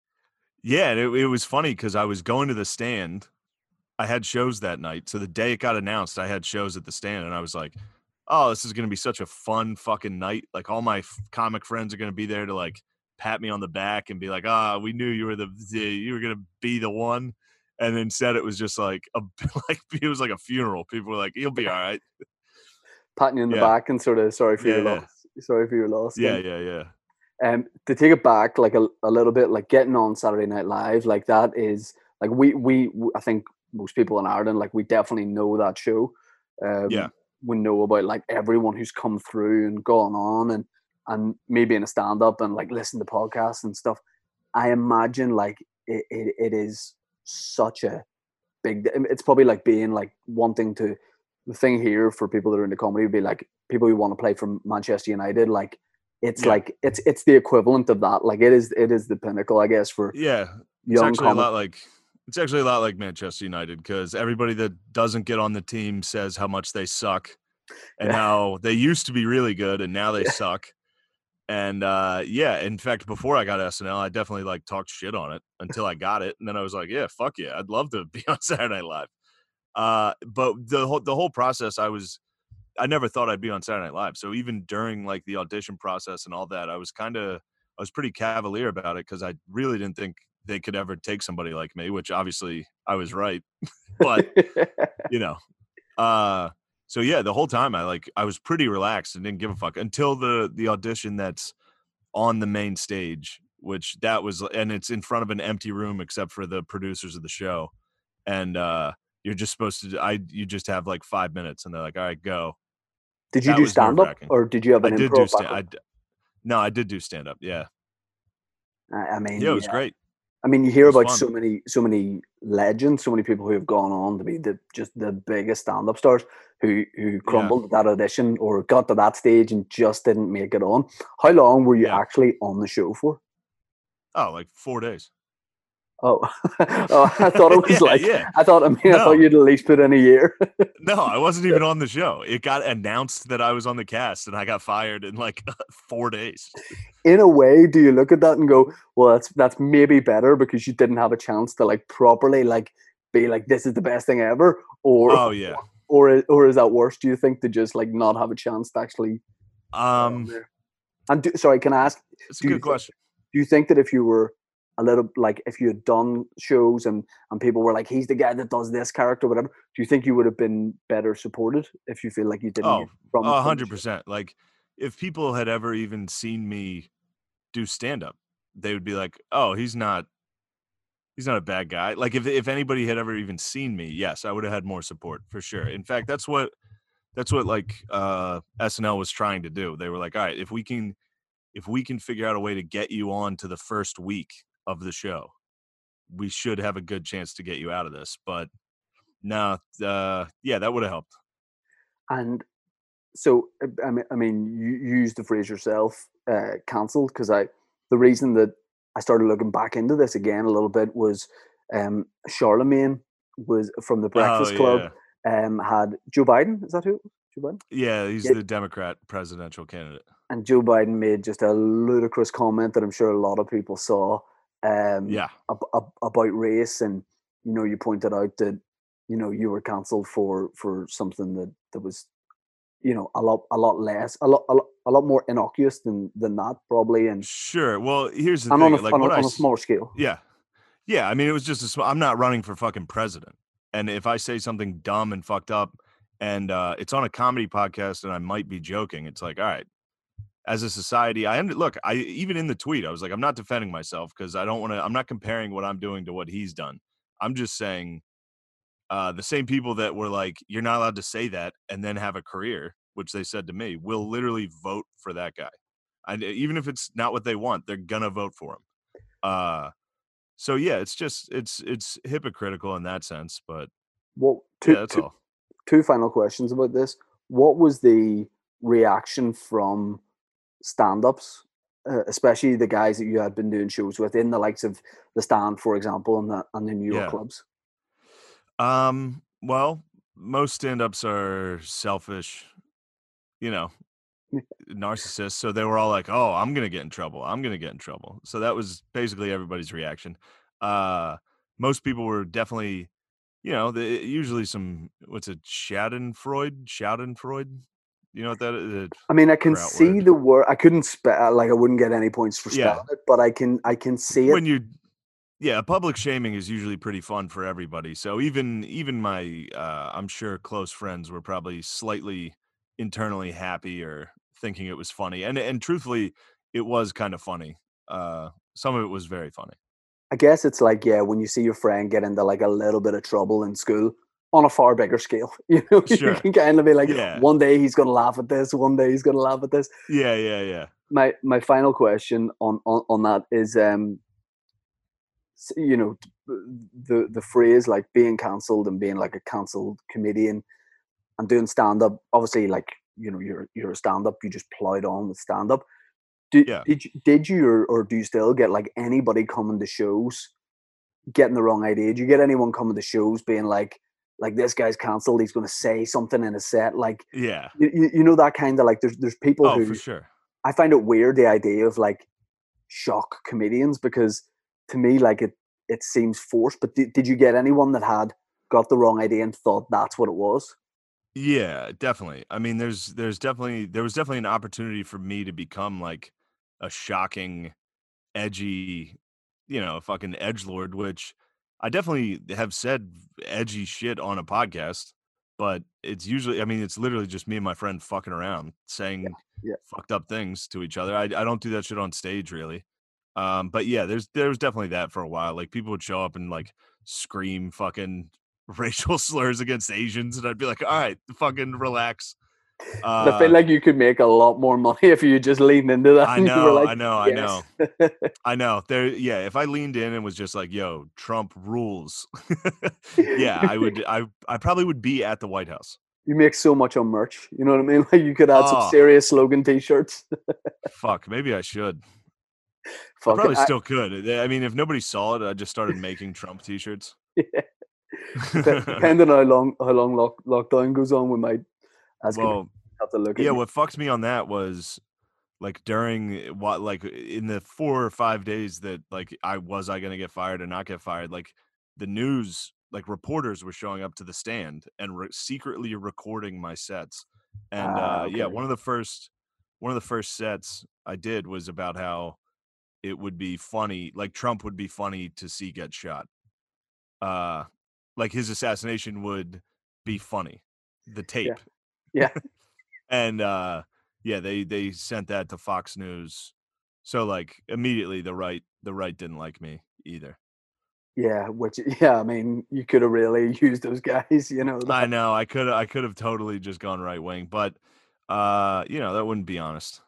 Yeah, and it, it was funny because I was going to the stand. I had shows that night. So the day it got announced, I had shows at the stand, and I was like, oh, this is going to be such a fun fucking night. Like all my f- comic friends are going to be there to like pat me on the back and be like, ah, we knew you were the, the you were going to be the one. And instead it was just like a like it was like a funeral. People were like, you'll be all right. Patting you in the Yeah. back and sort of sorry for Yeah, your yeah. loss. Sorry for your loss. Yeah, And, yeah, yeah. um, to take it back like a, a little bit, like getting on Saturday Night Live, like that is like we we I think most people in Ireland, like we definitely know that show. Um, Yeah. we know about like everyone who's come through and gone on and and maybe in a stand up and like listen to podcasts and stuff. I imagine like it, it, it is such a big. It's probably like being like wanting to. The thing here for people that are into comedy would be like people who want to play for Manchester United. Like it's Yeah. like it's it's the equivalent of that. Like it is it is the pinnacle, I guess, for Yeah. It's young actually a comic. lot like it's actually a lot like Manchester United because everybody that doesn't get on the team says how much they suck and how they used to be really good and now they suck. And uh, yeah, in fact, before I got S N L, I definitely like talked shit on it until I got it, and then I was like, yeah, fuck yeah, I'd love to be on Saturday Night Live. Uh, but the whole the whole process, I was I never thought I'd be on Saturday Night Live. So even during like the audition process and all that, I was kind of I was pretty cavalier about it because I really didn't think they could ever take somebody like me, which obviously I was right. But you know, uh, so yeah, the whole time I like I was pretty relaxed and didn't give a fuck until the the audition that's on the main stage, which that was, and it's in front of an empty room except for the producers of the show, and uh, you're just supposed to I you just have like five minutes, and they're like, all right, go. Did you That do was stand nerve up wracking. or did you have I an did do improv stand. I background? d- no, I did do stand up. Yeah, I, I mean, yeah, it was yeah. great. I mean, you It hear was about fun. so many, so many legends, so many people who have gone on to be the just the biggest stand-up stars who who Yeah, crumbled at that audition or got to that stage and just didn't make it on. How long were you yeah. actually on the show for? Oh, like four days. Oh, oh I thought it was yeah, like yeah. I thought. I mean, I thought No, you'd at least put in a year. no, I wasn't even on the show. It got announced that I was on the cast, and I got fired in like four days. In a way, do you look at that and go, "Well, that's that's maybe better because you didn't have a chance to like properly like be like this is the best thing ever," or Oh yeah. or or is that worse? Do you think to just like not have a chance to actually get on Um, there? And do, sorry, can I ask? it's a Do you good think question. do you think that if you were a little like if you had done shows and and people were like he's the guy that does this character whatever, do you think you would have been better supported if you feel like you didn't get Oh, from a from the hundred show? percent. Like, if people had ever even seen me do stand up, they would be like, "Oh, he's not, he's not a bad guy." Like, if if anybody had ever even seen me, yes, I would have had more support for sure. In fact, that's what that's what like uh, S N L was trying to do. They were like, "All right, if we can if we can figure out a way to get you on to the first week of the show, we should have a good chance to get you out of this." But no, uh, yeah, that would have helped. And so uh, I mean, I mean, you, you used the phrase yourself, uh, cancelled, because I the reason that I started looking back into this again a little bit was um, Charlemagne was from the Oh Breakfast Club. yeah. Um, had Joe Biden? Is that who? It was? Joe Biden? Yeah, he's Yeah, the Democrat presidential candidate. and Joe Biden made just a ludicrous comment that I'm sure a lot of people saw um, Yeah. ab- ab- about race, and you know, you pointed out that you know you were cancelled for for something that that was you know a lot a lot less a lot a lot, a lot more innocuous than than that probably, and Sure. Well, here's the and on a thing. Like on a, what I on a s- smaller scale. yeah. Yeah, I mean it was just a sm- I'm not running for fucking president. And if I say something dumb and fucked up and uh it's on a comedy podcast and I might be joking, it's like, all right, as a society, I end look, I even in the tweet, I was like, I'm not defending myself because I don't want to I'm not comparing what I'm doing to what he's done. I'm just saying uh the same people that were like, you're not allowed to say that and then have a career which they said to me, will literally vote for that guy. And even if it's not what they want, they're gonna vote for him. Uh, so yeah, it's just it's it's hypocritical in that sense, but Well, yeah, two, that's two, all. two final questions about this. What was the reaction from stand-ups, uh, especially the guys that you had been doing shows with in the likes of the Stand, for example, and the and the New York Yeah. clubs? Um, well, most stand-ups are selfish, you know, narcissists. So they were all like, "Oh, I'm gonna get in trouble. I'm gonna get in trouble." So that was basically everybody's reaction. Uh, most people were definitely, you know, the usually some what's it, Schadenfreude, Schadenfreude. You know what that is? I mean, I can Kraut see word. the word. I couldn't spell, like I wouldn't get any points for Yeah, spelling it, but I can I can see it. when you yeah, public shaming is usually pretty fun for everybody. So even even my uh, I'm sure close friends were probably slightly internally happy or thinking it was funny. And and truthfully, it was kind of funny. Uh, some of it was very funny. I guess it's like, yeah, when you see your friend get into like a little bit of trouble in school on a far bigger scale, you know, you Sure. can kind of be like, Yeah. one day he's gonna laugh at this, one day he's gonna laugh at this. Yeah, yeah, yeah. My my final question on on, on that is, um, s- you know, t- the the phrase like being cancelled and being like a cancelled comedian and doing stand up. Obviously, like, you know, you're you're a stand up, you just plowed on with stand up. Did Yeah. did you, did you or, or do you still get like anybody coming to shows getting the wrong idea? Do you get anyone coming to shows being like, like this guy's cancelled, he's going to say something in a set, like Yeah. you, you you know that kind of like there's there's people Oh, for who sure. I find it weird the idea of like shock comedians because to me like it it seems forced. But did, did you get anyone that had got the wrong idea and thought that's what it was? Yeah, definitely. I mean, there's there's definitely there was definitely an opportunity for me to become like a shocking, edgy, you know, fucking edgelord, which I definitely have said edgy shit on a podcast, but it's usually, I mean, it's literally just me and my friend fucking around Yeah, saying yeah. fucked up things to each other. I, I don't do that shit on stage really. Um, but yeah, there's there was definitely that for a while. Like people would show up and like scream fucking racial slurs against Asians, and I'd be like, all right, fucking relax. But I feel Uh, like you could make a lot more money if you just leaned into that I and you were know, like, I know, I yes. know. I know. There yeah, if I leaned in and was just like, "Yo, Trump rules." Yeah, I would I I probably would be at the White House. You make so much on merch. You know what I mean? Like you could add some Oh, serious slogan T-shirts. fuck, maybe I should. I Fuck it. probably I, still could. I mean, if nobody saw it, I just started making Trump t-shirts. yeah. Dep- depending on how long how long lock, lockdown goes on, we might as comedians Well, have to look at yeah, you. what fucked me on that was like during what like in the four or five days that like I was I going to get fired or not get fired, like the news, like reporters were showing up to the stand and re- secretly recording my sets. And Ah, uh yeah, okay. one of the first one of the first sets I did was about how it would be funny, like Trump would be funny to see get shot. Uh like his assassination would be funny. The Yeah, tape. yeah, And uh yeah, they they sent that to Fox News. So like immediately the right the right didn't like me either. yeah. Which, yeah, I mean, you could have really used those guys. You know I that. know, I could I could have totally just gone right wing, but uh you know, that wouldn't be honest.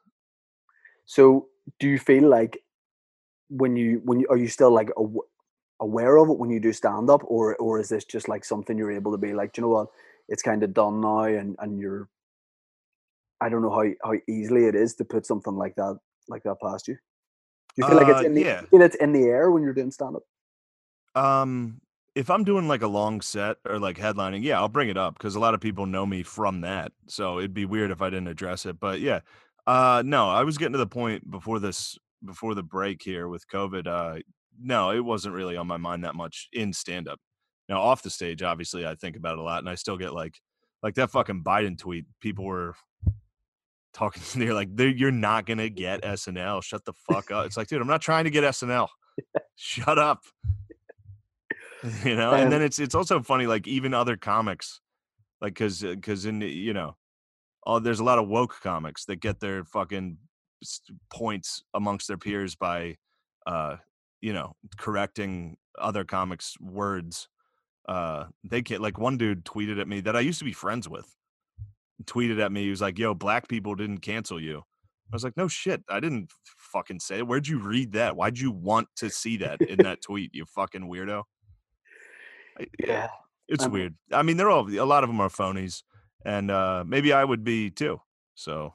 So, do you feel like when you when you are you still like aw- aware of it when you do stand up, or or is this just like something you're able to be like, "Do you know what, it's kind of done now, and and you're I don't know how how easily it is to put something like that like that past you. Do you feel like it's Uh in the do yeah. you feel it's in the air when you're doing stand up? Um if I'm doing like a long set or like headlining, yeah, I'll bring it up because a lot of people know me from that. So it'd be weird if I didn't address it. But yeah. Uh no, I was getting to the point before this before the break here with COVID. Uh no, it wasn't really on my mind that much in stand up. Now off the stage, obviously I think about it a lot and I still get like like that fucking Biden tweet. People were talking they're like, they're, you're not gonna get S N L. Shut the fuck up. It's like, dude, I'm not trying to get S N L. Shut up. You know, and then Um, it's it's also funny, like even other comics, like because because in the- you know, oh, there's a lot of woke comics that get their fucking s- points amongst their peers by, uh, you know, correcting other comics' words. Uh, they get like one dude tweeted at me that I used to be friends with. tweeted at me. He was like, "Yo, black people didn't cancel you." I was like, "No shit, I didn't fucking say it. Where'd you read that? Why'd you want to see that in that tweet? You fucking weirdo." I, it, Yeah. it's I mean, weird. I mean, they're all a lot of them are phonies, and uh, maybe I would be too. So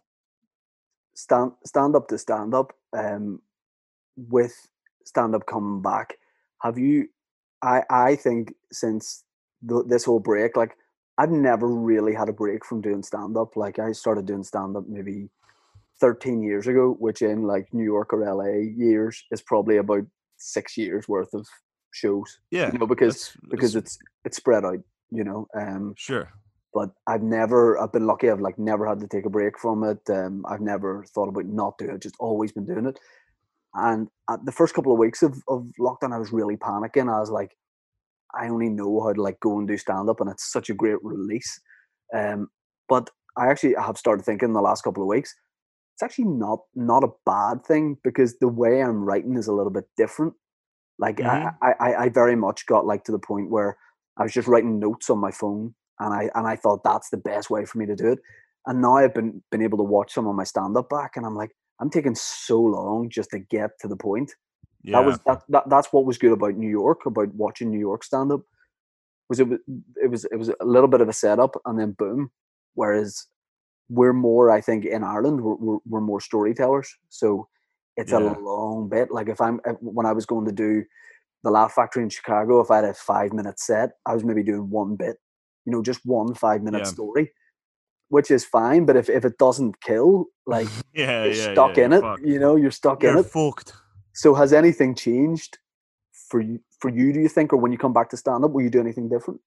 stand stand up to stand up. Um, with stand up coming back, have you? I I think since the, this whole break, like I've never really had a break from doing stand up. Like I started doing stand up maybe thirteen years ago, which in like New York or L A years is probably about six years worth of shows. yeah, You know, because that's, because that's it's it's spread out. You know, um, sure. but I've never I've been lucky. I've like never had to take a break from it. Um, I've never thought about not doing it. Just always been doing it. And uh, the first couple of weeks of, of lockdown, I was really panicking. I was like, I only know how to like go and do stand up, and it's such a great release. Um, but I actually have started thinking the last couple of weeks, it's actually not not a bad thing because the way I'm writing is a little bit different. Like I, Hmm. I, I I very much got like to the point where I was just writing notes on my phone, and I and I thought that's the best way for me to do it. And now I've been been able to watch some of my stand up back, and I'm like, I'm taking so long just to get to the point. That Yeah, was that, that that's what was good about New York, about watching New York stand up, was it was it was it was a little bit of a setup and then boom. Whereas we're more, I think, in Ireland, we're, we're, we're more storytellers. So it's a yeah, long bit. Like if I'm if, when I was going to do the Laugh Factory in Chicago, if I had a five minute set, I was maybe doing one bit, you know, just one five minute yeah, story, which is fine. But if if it doesn't kill, like yeah, you're yeah, yeah. stuck in You're it, fucked. you know, you're stuck in You're it. fucked. So has anything changed for you? For you, do you think, or when you come back to stand up, will you do anything different?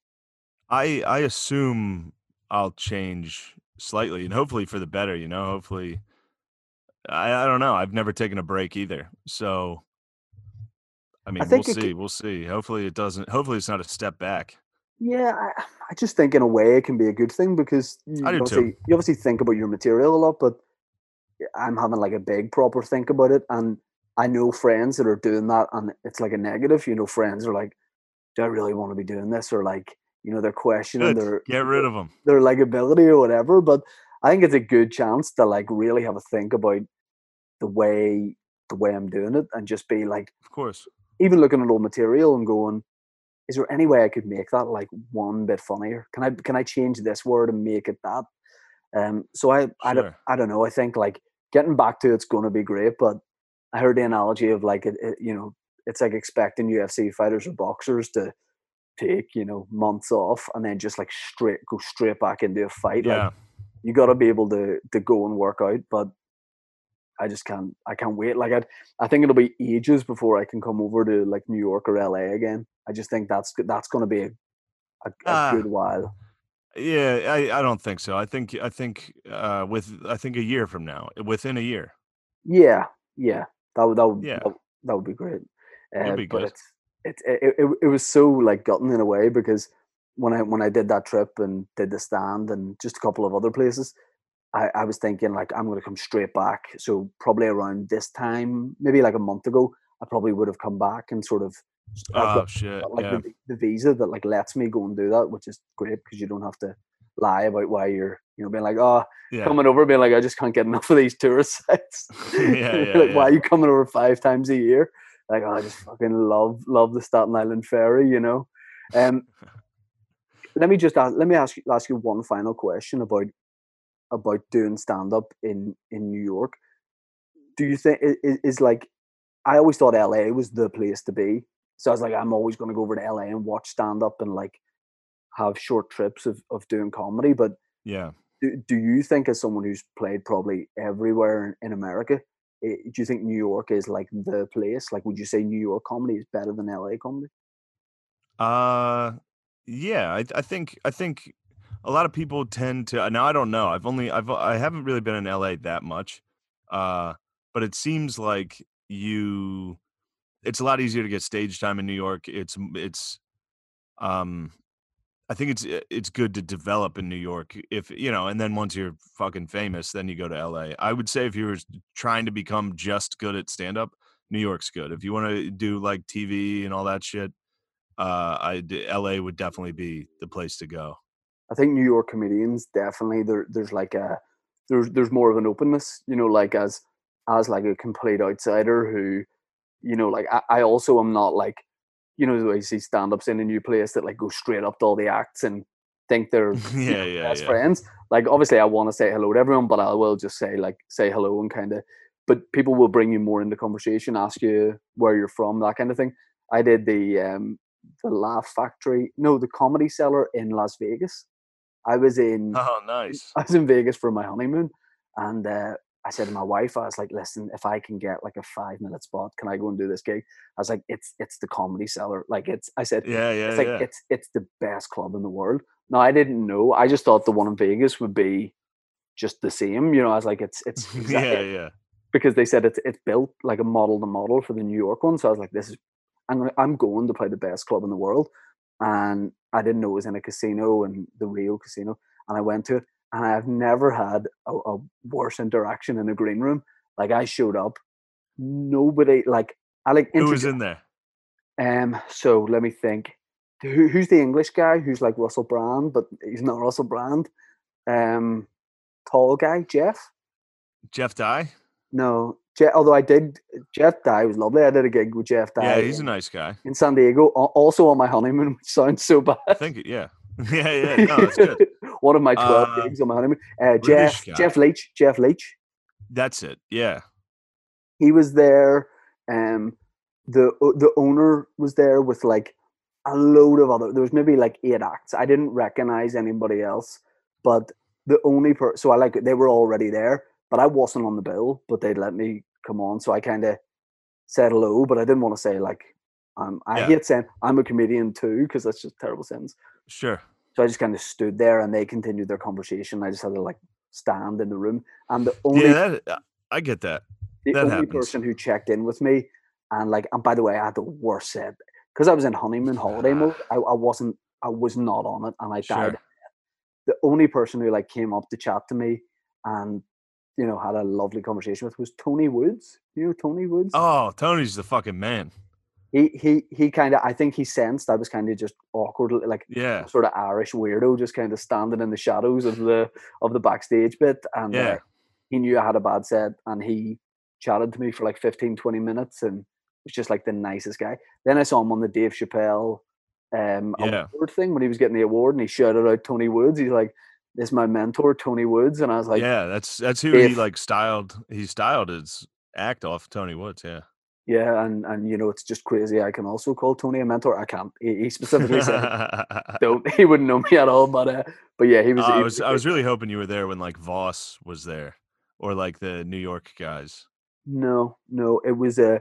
I I assume I'll change slightly, and hopefully for the better. You know, hopefully. I I don't know. I've never taken a break either, so I I mean, we'll think it, see. We'll see. Hopefully it doesn't. Hopefully it's not a step back. yeah, I, I just think in a way it can be a good thing because I you do too. obviously you obviously think about your material a lot, but I'm having like a big proper think about it, and I know friends that are doing that, and it's like a negative. You know, friends are like, "Do I really want to be doing this?" Or like, you know, they're questioning Good. their Get rid of them. their likability or whatever. But I think it's a good chance to like really have a think about the way the way I'm doing it, and just be like, Of course. even looking at old material and going, is there any way I could make that like one bit funnier? Can I can I change this word and make it that? Um, so I I don't Sure. I don't know. I think like getting back to it's going to be great, but I heard the analogy of like it, it, you know, it's like expecting U F C fighters or boxers to take, you know, months off and then just like straight go straight back into a fight. Like Yeah. you got to be able to to go and work out, but I just can't. I can't wait. Like I, I think it'll be ages before I can come over to like New York or L A again. I just think that's that's going to be a, a, a good Ah. while. Yeah. I I don't think so. I think I think uh with I think a year from now, within a year. Yeah, yeah, that would that would Yeah. that, would- that would be great. It'll Uh, be but good. it's it's it, it, it was so like gutting in a way because when I when I did that trip and did the stand and just a couple of other places, I, I was thinking like I'm going to come straight back. So probably around this time, maybe like a month ago, I probably would have come back and sort of I've got, Oh shit. got like Yeah. the the visa that like lets me go and do that, which is great because you don't have to lie about why you're you know being like oh Yeah. coming over being like I just can't get enough of these tourist sites. Yeah. Yeah. Like why Yeah. are you coming over five times a year? Like oh, I just fucking love love the Staten Island ferry, you know. Um, let me just ask, let me ask you ask you one final question about about doing stand up in in New York. Do you think is, is like I always thought L A was the place to be. So I was like, I'm always going to go over to L A and watch stand up and like have short trips of, of doing comedy. But Yeah. do, do you think, as someone who's played probably everywhere in America, eh, do you think New York is like the place? Like, would you say New York comedy is better than L A comedy? Uh, yeah, I I think I think a lot of people tend to now I don't know. I've only I've I haven't really been in L A that much. Uh, but it seems like you it's a lot easier to get stage time in New York. It's it's um I think it's i- it's good to develop in New York if you know, and then once you're fucking famous, then you go to L A. I would say if you were trying to become just good at stand up, New York's good. If you want to do like T V and all that shit, uh, I d L A would definitely be the place to go. I think New York comedians definitely there. There's like a there's there's more of an openness, you know, like as as like a complete outsider who, you know, like I, I also am not like, you know, the way you see stand-ups in a new place that like go straight up to all the acts and think they're you Yeah, know, yeah, best yeah. friends. Like obviously I want to say hello to everyone, but I will just say like say hello and kind of. But people will bring you more into conversation, ask you where you're from, that kind of thing. I did the um the Laugh Factory, no, the Comedy Cellar in Las Vegas. I was in Oh, nice. I was in Vegas for my honeymoon, and uh, I said to my wife, I was like, "Listen, if I can get like a five minute spot, can I go and do this gig?" I was like, "It's it's the Comedy Cellar. Like it's." I said, Yeah, yeah, "It's like yeah. it's it's the best club in the world." Now I didn't know. I just thought the one in Vegas would be just the same. You know, I was like, "It's it's Yeah, exactly," yeah. because they said it's it's built like a model to model for the New York one. So I was like, "This is I'm gonna, I'm going to play the best club in the world," and I didn't know it was in a casino and the Rio Casino, and I went to it, and I've never had a, a worse interaction in a green room. Like I showed up, nobody like I like Who was introduced. in there? Um, so let me think. Who, who's the English guy who's like Russell Brand, but he's not Russell Brand? Um, tall guy, Jeff. Jeff Dye? No, Je- although I did, Jeff Dye was lovely. I did a gig with Jeff Yeah, Dye he's a in, nice guy. in San Diego, al- also on my honeymoon, which sounds so bad. I think, yeah. Yeah, yeah. No, that's good. One of my twelve Uh, gigs on my honeymoon. Uh, British Jeff, guy. Jeff Leach, Jeff Leach. That's it. Yeah. He was there. Um, the the owner was there with like a load of other. There was maybe like eight acts. I didn't recognize anybody else, but the only person. So I like they were already there, but I wasn't on the bill. But they'd let me come on, so I kind of said hello, but I didn't want to say like um, I Yeah. hate saying I'm a comedian too because that's just a terrible sentence. Sure. So I just kind of stood there and they continued their conversation. I just had to like stand in the room, and the Yeah, only that uh, I get that. the That only happens. person who checked in with me, and like, and by the way, I had the worst set because I was in honeymoon holiday mode. I, I wasn't, I was not on it, and I died. Sure. The only person who like came up to chat to me and you know had a lovely conversation with was Tony Woods. You know Tony Woods. Oh, Tony's the fucking man. He he he kind of I think he sensed I was kind of just awkward, like Yeah. some sort of Irish weirdo, just kind of standing in the shadows of the of the backstage bit, and uh, Yeah. he knew I had a bad set, and he chatted to me for like fifteen, twenty minutes, and was just like the nicest guy. Then I saw him on the Dave Chappelle um, Yeah. award thing when he was getting the award, and he shouted out Tony Woods. He's like, "This is my mentor, Tony Woods," and I was like, Yeah, that's that's who he "Dave." like styled. He styled his act off Tony Woods. Yeah. Yeah, and and you know it's just crazy. I can also call Tony a mentor. I can't. He, he specifically said don't. He wouldn't know me at all. But uh, but yeah, he Uh, was. I He was was a I great was guy. really hoping you were there when like Voss was there, or like the New York guys. No, no, it was a.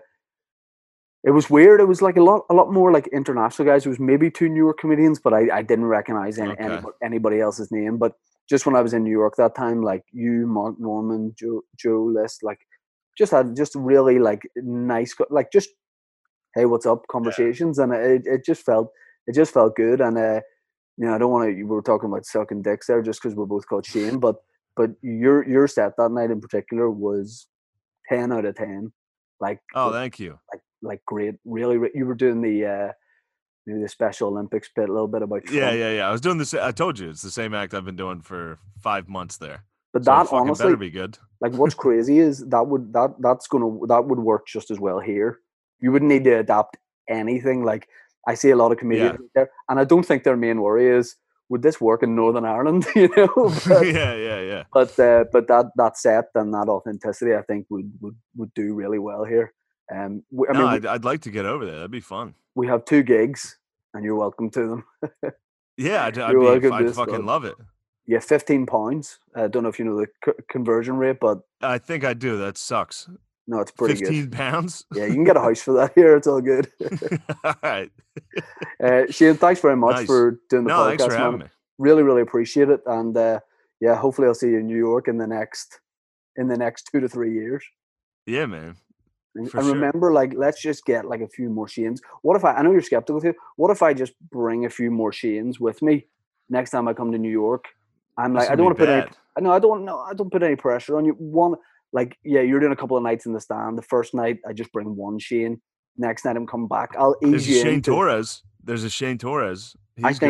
It was weird. It was like a lot, a lot more like international guys. It was maybe two New York comedians, but I, I didn't recognize any, Okay. anybody, anybody else's name. But just when I was in New York that time, like you, Mark Norman, Joe, Joe List, like just had just really like nice, co- like just hey, what's up Yeah. conversations, and it, it just felt, it just felt good. And uh, you know, I don't want to. We were talking about sucking dicks there, just because we're both called Shane, but but your your set that night in particular was ten out of ten. Like Oh, thank you. like like great. Really, re- you were doing the uh, maybe the Special Olympics bit, a little bit about Yeah, Trump, yeah, yeah. I was doing this. I told you it's the same act I've been doing for five months there. but So it that fucking better honestly, be good. like what's crazy is that would that that's gonna that would work just as well here. You wouldn't need to adapt anything. Like I see a lot of comedians Yeah. out there, and I don't think their main worry is would this work in Northern Ireland, you know? But Yeah, yeah, yeah. but uh, but that that set and that authenticity, I think would would would do really well here. Um, we, I No, mean, we, I'd I'd like to get over there. That'd be fun. we have two gigs, and you're welcome to them. Yeah, I'd I'd You're be welcome to I'd this fucking spot. love it. Yeah, fifteen pounds. I don't know if you know the c- conversion rate, but I think I do. That sucks. no, it's pretty good. Fifteen pounds. Yeah, you can get a house for that here. It's all good. All right. Uh, Shane, thanks very much Nice. for doing the No, thanks for podcast, having man. me. Really, really appreciate it. And uh, yeah, hopefully I'll see you in New York in the next in the next two to three years. Yeah, man. And, For and sure. remember, like, let's just get like a few more Shanes. What if I? I know you're skeptical too. What if I just bring a few more Shanes with me next time I come to New York? I'm This like, is I gonna don't be want to put any. bad. I know I don't know. I don't put any pressure on you. One, like, yeah, you're doing a couple of nights in the stand. The first night, I just bring one Shane. Next night, I'm coming back. I'll There's ease a you Shane into. Torres. There's a Shane Torres. I He's think good.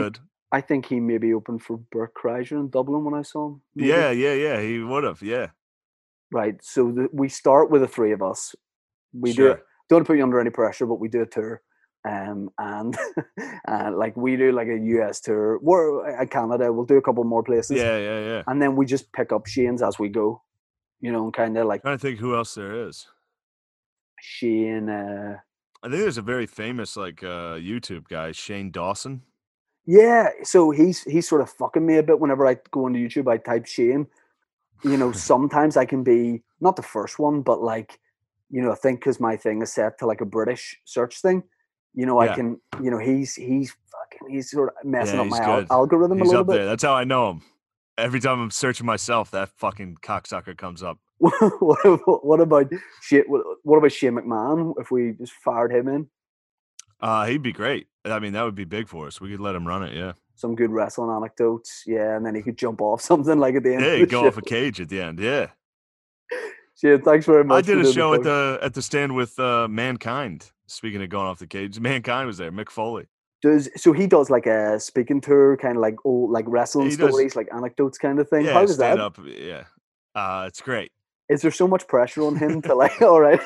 I think he maybe opened for Bert Kreischer in Dublin when I saw him. Maybe. Yeah, yeah, yeah. He would have. Yeah. Right. So the, we start with the three of us. We Sure. do. Don't put you under any pressure, but we do a tour. Um, and uh, like we do like a U S tour, we're at Canada, we'll do a couple more places. Yeah, yeah, yeah. And then we just pick up Shane's as we go, you know, and kind of like. I'm trying to think who else there is. Shane. Uh, I think there's a very famous like uh, YouTube guy, Shane Dawson. Yeah, so he's he's sort of fucking me a bit whenever I go onto YouTube. I type Shane. You know, sometimes I can be not the first one, but like, you know, I think because my thing is set to like a British search thing. You know, Yeah. I can. You know, he's he's fucking he's sort of messing Yeah, up he's my al- good. algorithm He's a little up bit. there. That's how I know him. Every time I'm searching myself, that fucking cocksucker comes up. what, about, what about shit? What, what about Shane McMahon? If we just fired him in, Uh, he'd be great. I mean, that would be big for us. We could let him run it. Yeah. some good wrestling anecdotes, yeah, and then he could jump off something like at the end. Yeah, of he'd the go show. off a cage at the end. Yeah. Shane, thanks very much. I did for a doing show the at the at the stand with uh, Mankind. Speaking of going off the cage, Mankind was there. Mick Foley. Does so he does like a speaking tour, kind of like old like wrestling He does- stories, like anecdotes kind of thing. Yeah, How does stand that? up. Yeah, uh, it's great. Is there so much pressure on him to like? All right,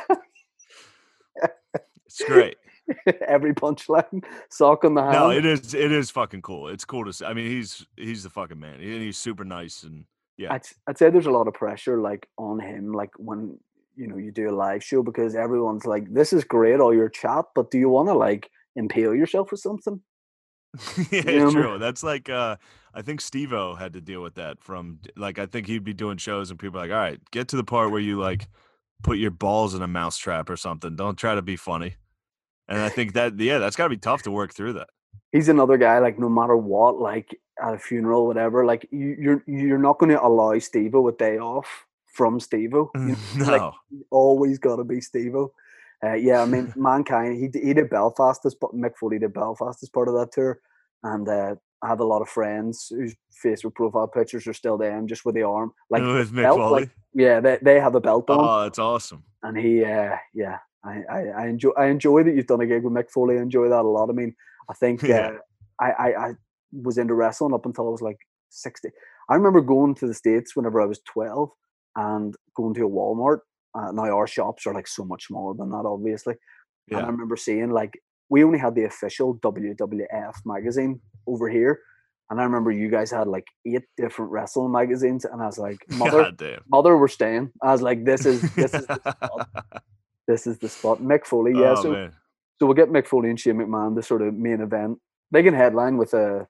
It's great. every punchline, sock on the hand. No, it is. It is fucking cool. It's cool to see. I mean, he's he's the fucking man. He, he's super nice and yeah. I'd, I'd say there's a lot of pressure like on him, like when you know you do a live show because everyone's like, "This is great, all your chat, but do you want to like impale yourself with something?" Yeah, You know what I mean? true. That's like uh I think Steve-O had to deal with that from like I think he'd be doing shows and people are like, all right, get to the part where you like put your balls in a mousetrap or something. Don't try to be funny. And I think that yeah, that's gotta be tough to work through that. He's another guy like no matter what, like at a funeral, whatever, like you, you're you're not going to allow Steve-O a day off from Steve-O. You know, No. like, always got to be Steve-O. Uh, yeah, I mean, Mankind. He d- he did Belfast as but Mick Foley did Belfast as part of that tour, and uh, I have a lot of friends whose Facebook profile pictures are still them, just with the arm, like the With Mick belt, Foley. like, yeah, they they have a belt on, Oh, that's awesome. and he, uh, yeah, I, I I enjoy I enjoy that you've done a gig with Mick Foley. I enjoy that a lot. I mean, I think uh, Yeah. I, I I was into wrestling up until I was like sixty. I remember going to the States whenever I was twelve and going to a Walmart. Uh, now our shops are like so much smaller than that, obviously. And I Yeah. remember seeing like we only had the official W W F magazine over here, and I remember you guys had like eight different wrestling magazines, and I was like, "Mother, God damn. mother, we're staying." I was like, "This is this is the spot. This is the spot." Mick Foley, yeah. Oh so man. so we'll get Mick Foley and Shane McMahon, the sort of main event. They can headline with a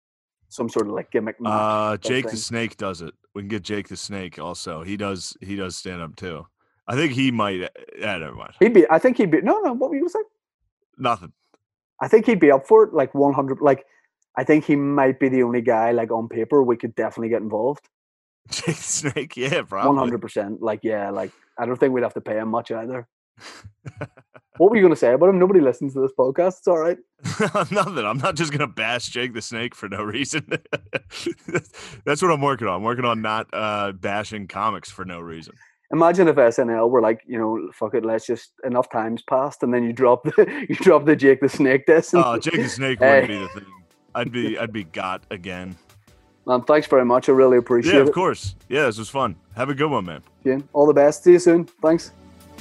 some sort of like gimmick match. Uh type Jake the thing. Snake does it. We can get Jake the Snake also. He does he does stand up too. I think he might yeah, never mind. He'd be. I think he'd be. No, no. What were you gonna say? Nothing. I think he'd be up for it. Like one hundred. Like I think he might be the only guy. Like on paper, we could definitely get involved. Jake the Snake, yeah, One probably. hundred percent. Like yeah. Like I don't think we'd have to pay him much either. What were you gonna say about him? Nobody listens to this podcast. It's all right. Nothing. I'm not just gonna bash Jake the Snake for no reason. that's, that's what I'm working on. I'm working on not uh, bashing comics for no reason. Imagine if S N L were like, you know, fuck it, let's just enough times passed, and then you drop the you drop the Jake the Snake disc. and- Oh, Jake the Snake Hey. wouldn't be the thing. I'd be I'd be got again. Man, thanks very much. I really appreciate Yeah, of it. course. Yeah, this was fun. Have a good one, man. Shane, all the best. See you soon. Thanks.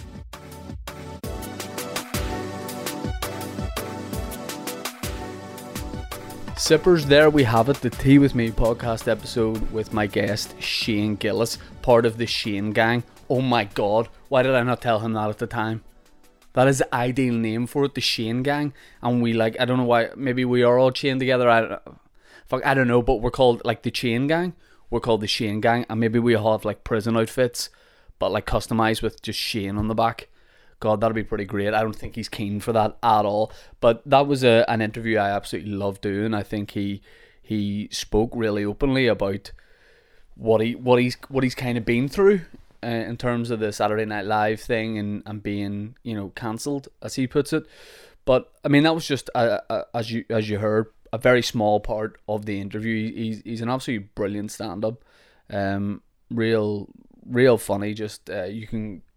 Sippers, there we have it, the Tea With Me podcast episode with my guest Shane Gillis, part of the Shane Gang. Oh my god, why did I not tell him that at the time? That is the ideal name for it, the Shane Gang. And we like, I don't know why, maybe we are all chained together, I don't, fuck, I don't know, but we're called like the Chain Gang. We're called the Shane Gang, and maybe we all have like prison outfits, but like customized with just Shane on the back. God, that'd be pretty great. I don't think he's keen for that at all. But that was a, an interview I absolutely loved doing. I think he he spoke really openly about what he what he's what he's kind of been through uh, in terms of the Saturday Night Live thing and, and being, you know, cancelled, as he puts it. But I mean, that was just a, a, as you as you heard, a very small part of the interview. He's he's an absolutely brilliant stand-up, um, real real funny. Just uh, you can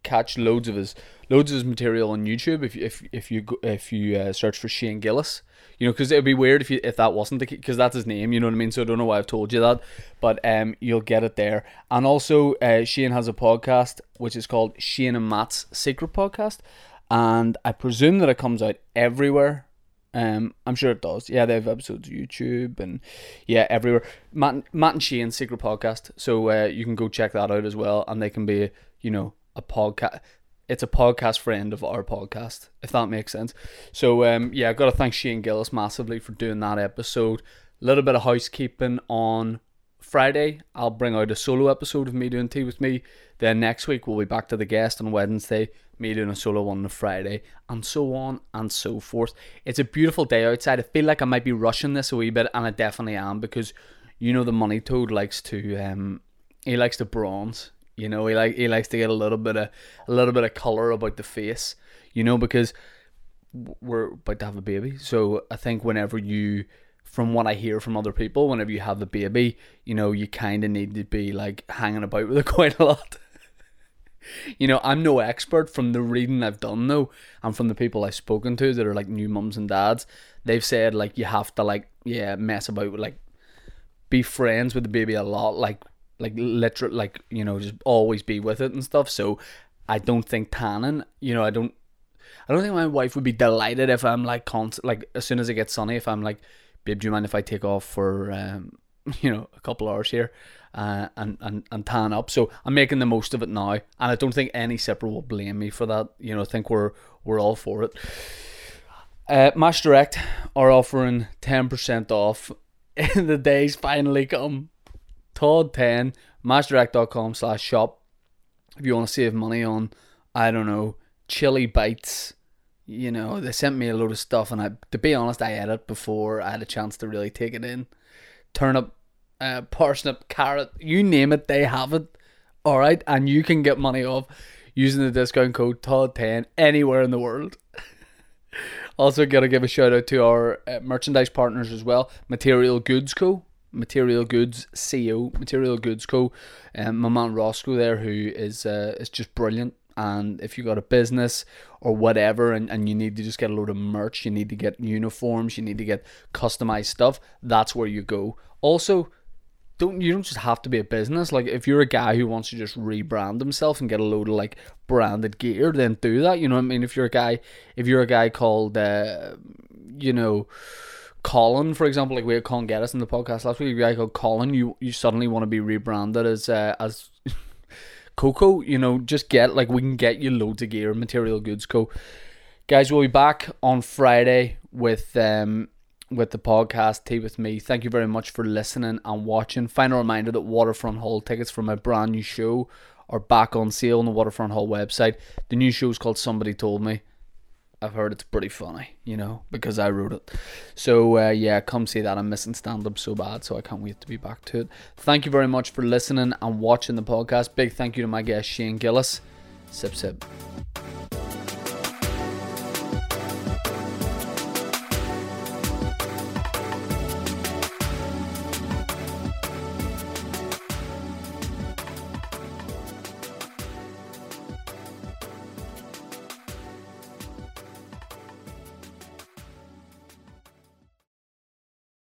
catch loads of his loads of his material on YouTube if if if you go, if you uh, search for Shane Gillis. You know, because it'd be weird if you if that wasn't the because that's his name. You know what I mean? So I don't know why I've told you that, but um, you'll get it there. And also, uh, Shane has a podcast which is called Shane and Matt's Secret Podcast, and I presume that it comes out everywhere. Um, I'm sure it does. Yeah, they have episodes of YouTube and yeah, everywhere. Matt, Matt and Shane's Secret Podcast. So uh, you can go check that out as well, and they can be, you know, a podcast. It's a podcast friend of our podcast, if that makes sense. So um, yeah, I've got to thank Shane Gillis massively for doing that episode. A little bit of housekeeping on Friday. I'll bring out a solo episode of me doing Tea With Me. Then next week we'll be back to the guest on Wednesday, me doing a solo one on Friday, and so on and so forth. It's a beautiful day outside. I feel like I might be rushing this a wee bit, and I definitely am, because you know the money toad likes to um he likes to bronze. You know, he like he likes to get a little bit of a little bit of color about the face. You know, because we're about to have a baby. So I think whenever you, from what I hear from other people, whenever you have a baby, you know, you kind of need to be like hanging about with it quite a lot. You know, I'm no expert. From the reading I've done though, and from the people I've spoken to that are like new mums and dads, they've said like you have to like yeah mess about with like be friends with the baby a lot, like. Like literally, like, you know, just always be with it and stuff. So I don't think tanning, you know, I don't, I don't think my wife would be delighted if I'm like constant, like as soon as it gets sunny, if I'm like, babe, do you mind if I take off for, um, you know, a couple hours here, uh, and and and tan up? So I'm making the most of it now, and I don't think any sipper will blame me for that. You know, I think we're we're all for it. Uh, Match Direct are offering ten percent off. The days finally come. Todd ten, matchdirect.com slash shop. If you want to save money on, I don't know, chili bites, you know, they sent me a load of stuff, and I, to be honest, I ate it before I had a chance to really take it in. Turnip, uh, parsnip, carrot, you name it, they have it. Alright, and you can get money off using the discount code Todd ten anywhere in the world. Also, gotta give a shout out to our uh, merchandise partners as well, Material Goods Co. Material Goods C E O, Material Goods Co. Um, my man Roscoe there, who is uh, is just brilliant. And if you got a business or whatever, and, and you need to just get a load of merch, you need to get uniforms, you need to get customized stuff, that's where you go. Also, don't you don't just have to be a business. Like if you're a guy who wants to just rebrand himself and get a load of like branded gear, then do that. You know what I mean? If you're a guy, if you're a guy called, uh, you know. Colin, for example, like we had Colin Geddes in the podcast last week, a guy called Colin, you you suddenly want to be rebranded as uh, as Coco, you know, just get, like, we can get you loads of gear, Material Goods Co. Guys, we'll be back on Friday with um with the podcast Tea With Me. Thank you very much for listening and watching. Final reminder that Waterfront Hall tickets for my brand new show are back on sale on the Waterfront Hall website. The new show is called Somebody Told Me. I've heard it's pretty funny, you know, because I wrote it. So, uh, yeah, come see that. I'm missing stand-up so bad, so I can't wait to be back to it. Thank you very much for listening and watching the podcast. Big thank you to my guest, Shane Gillis. Sip, sip.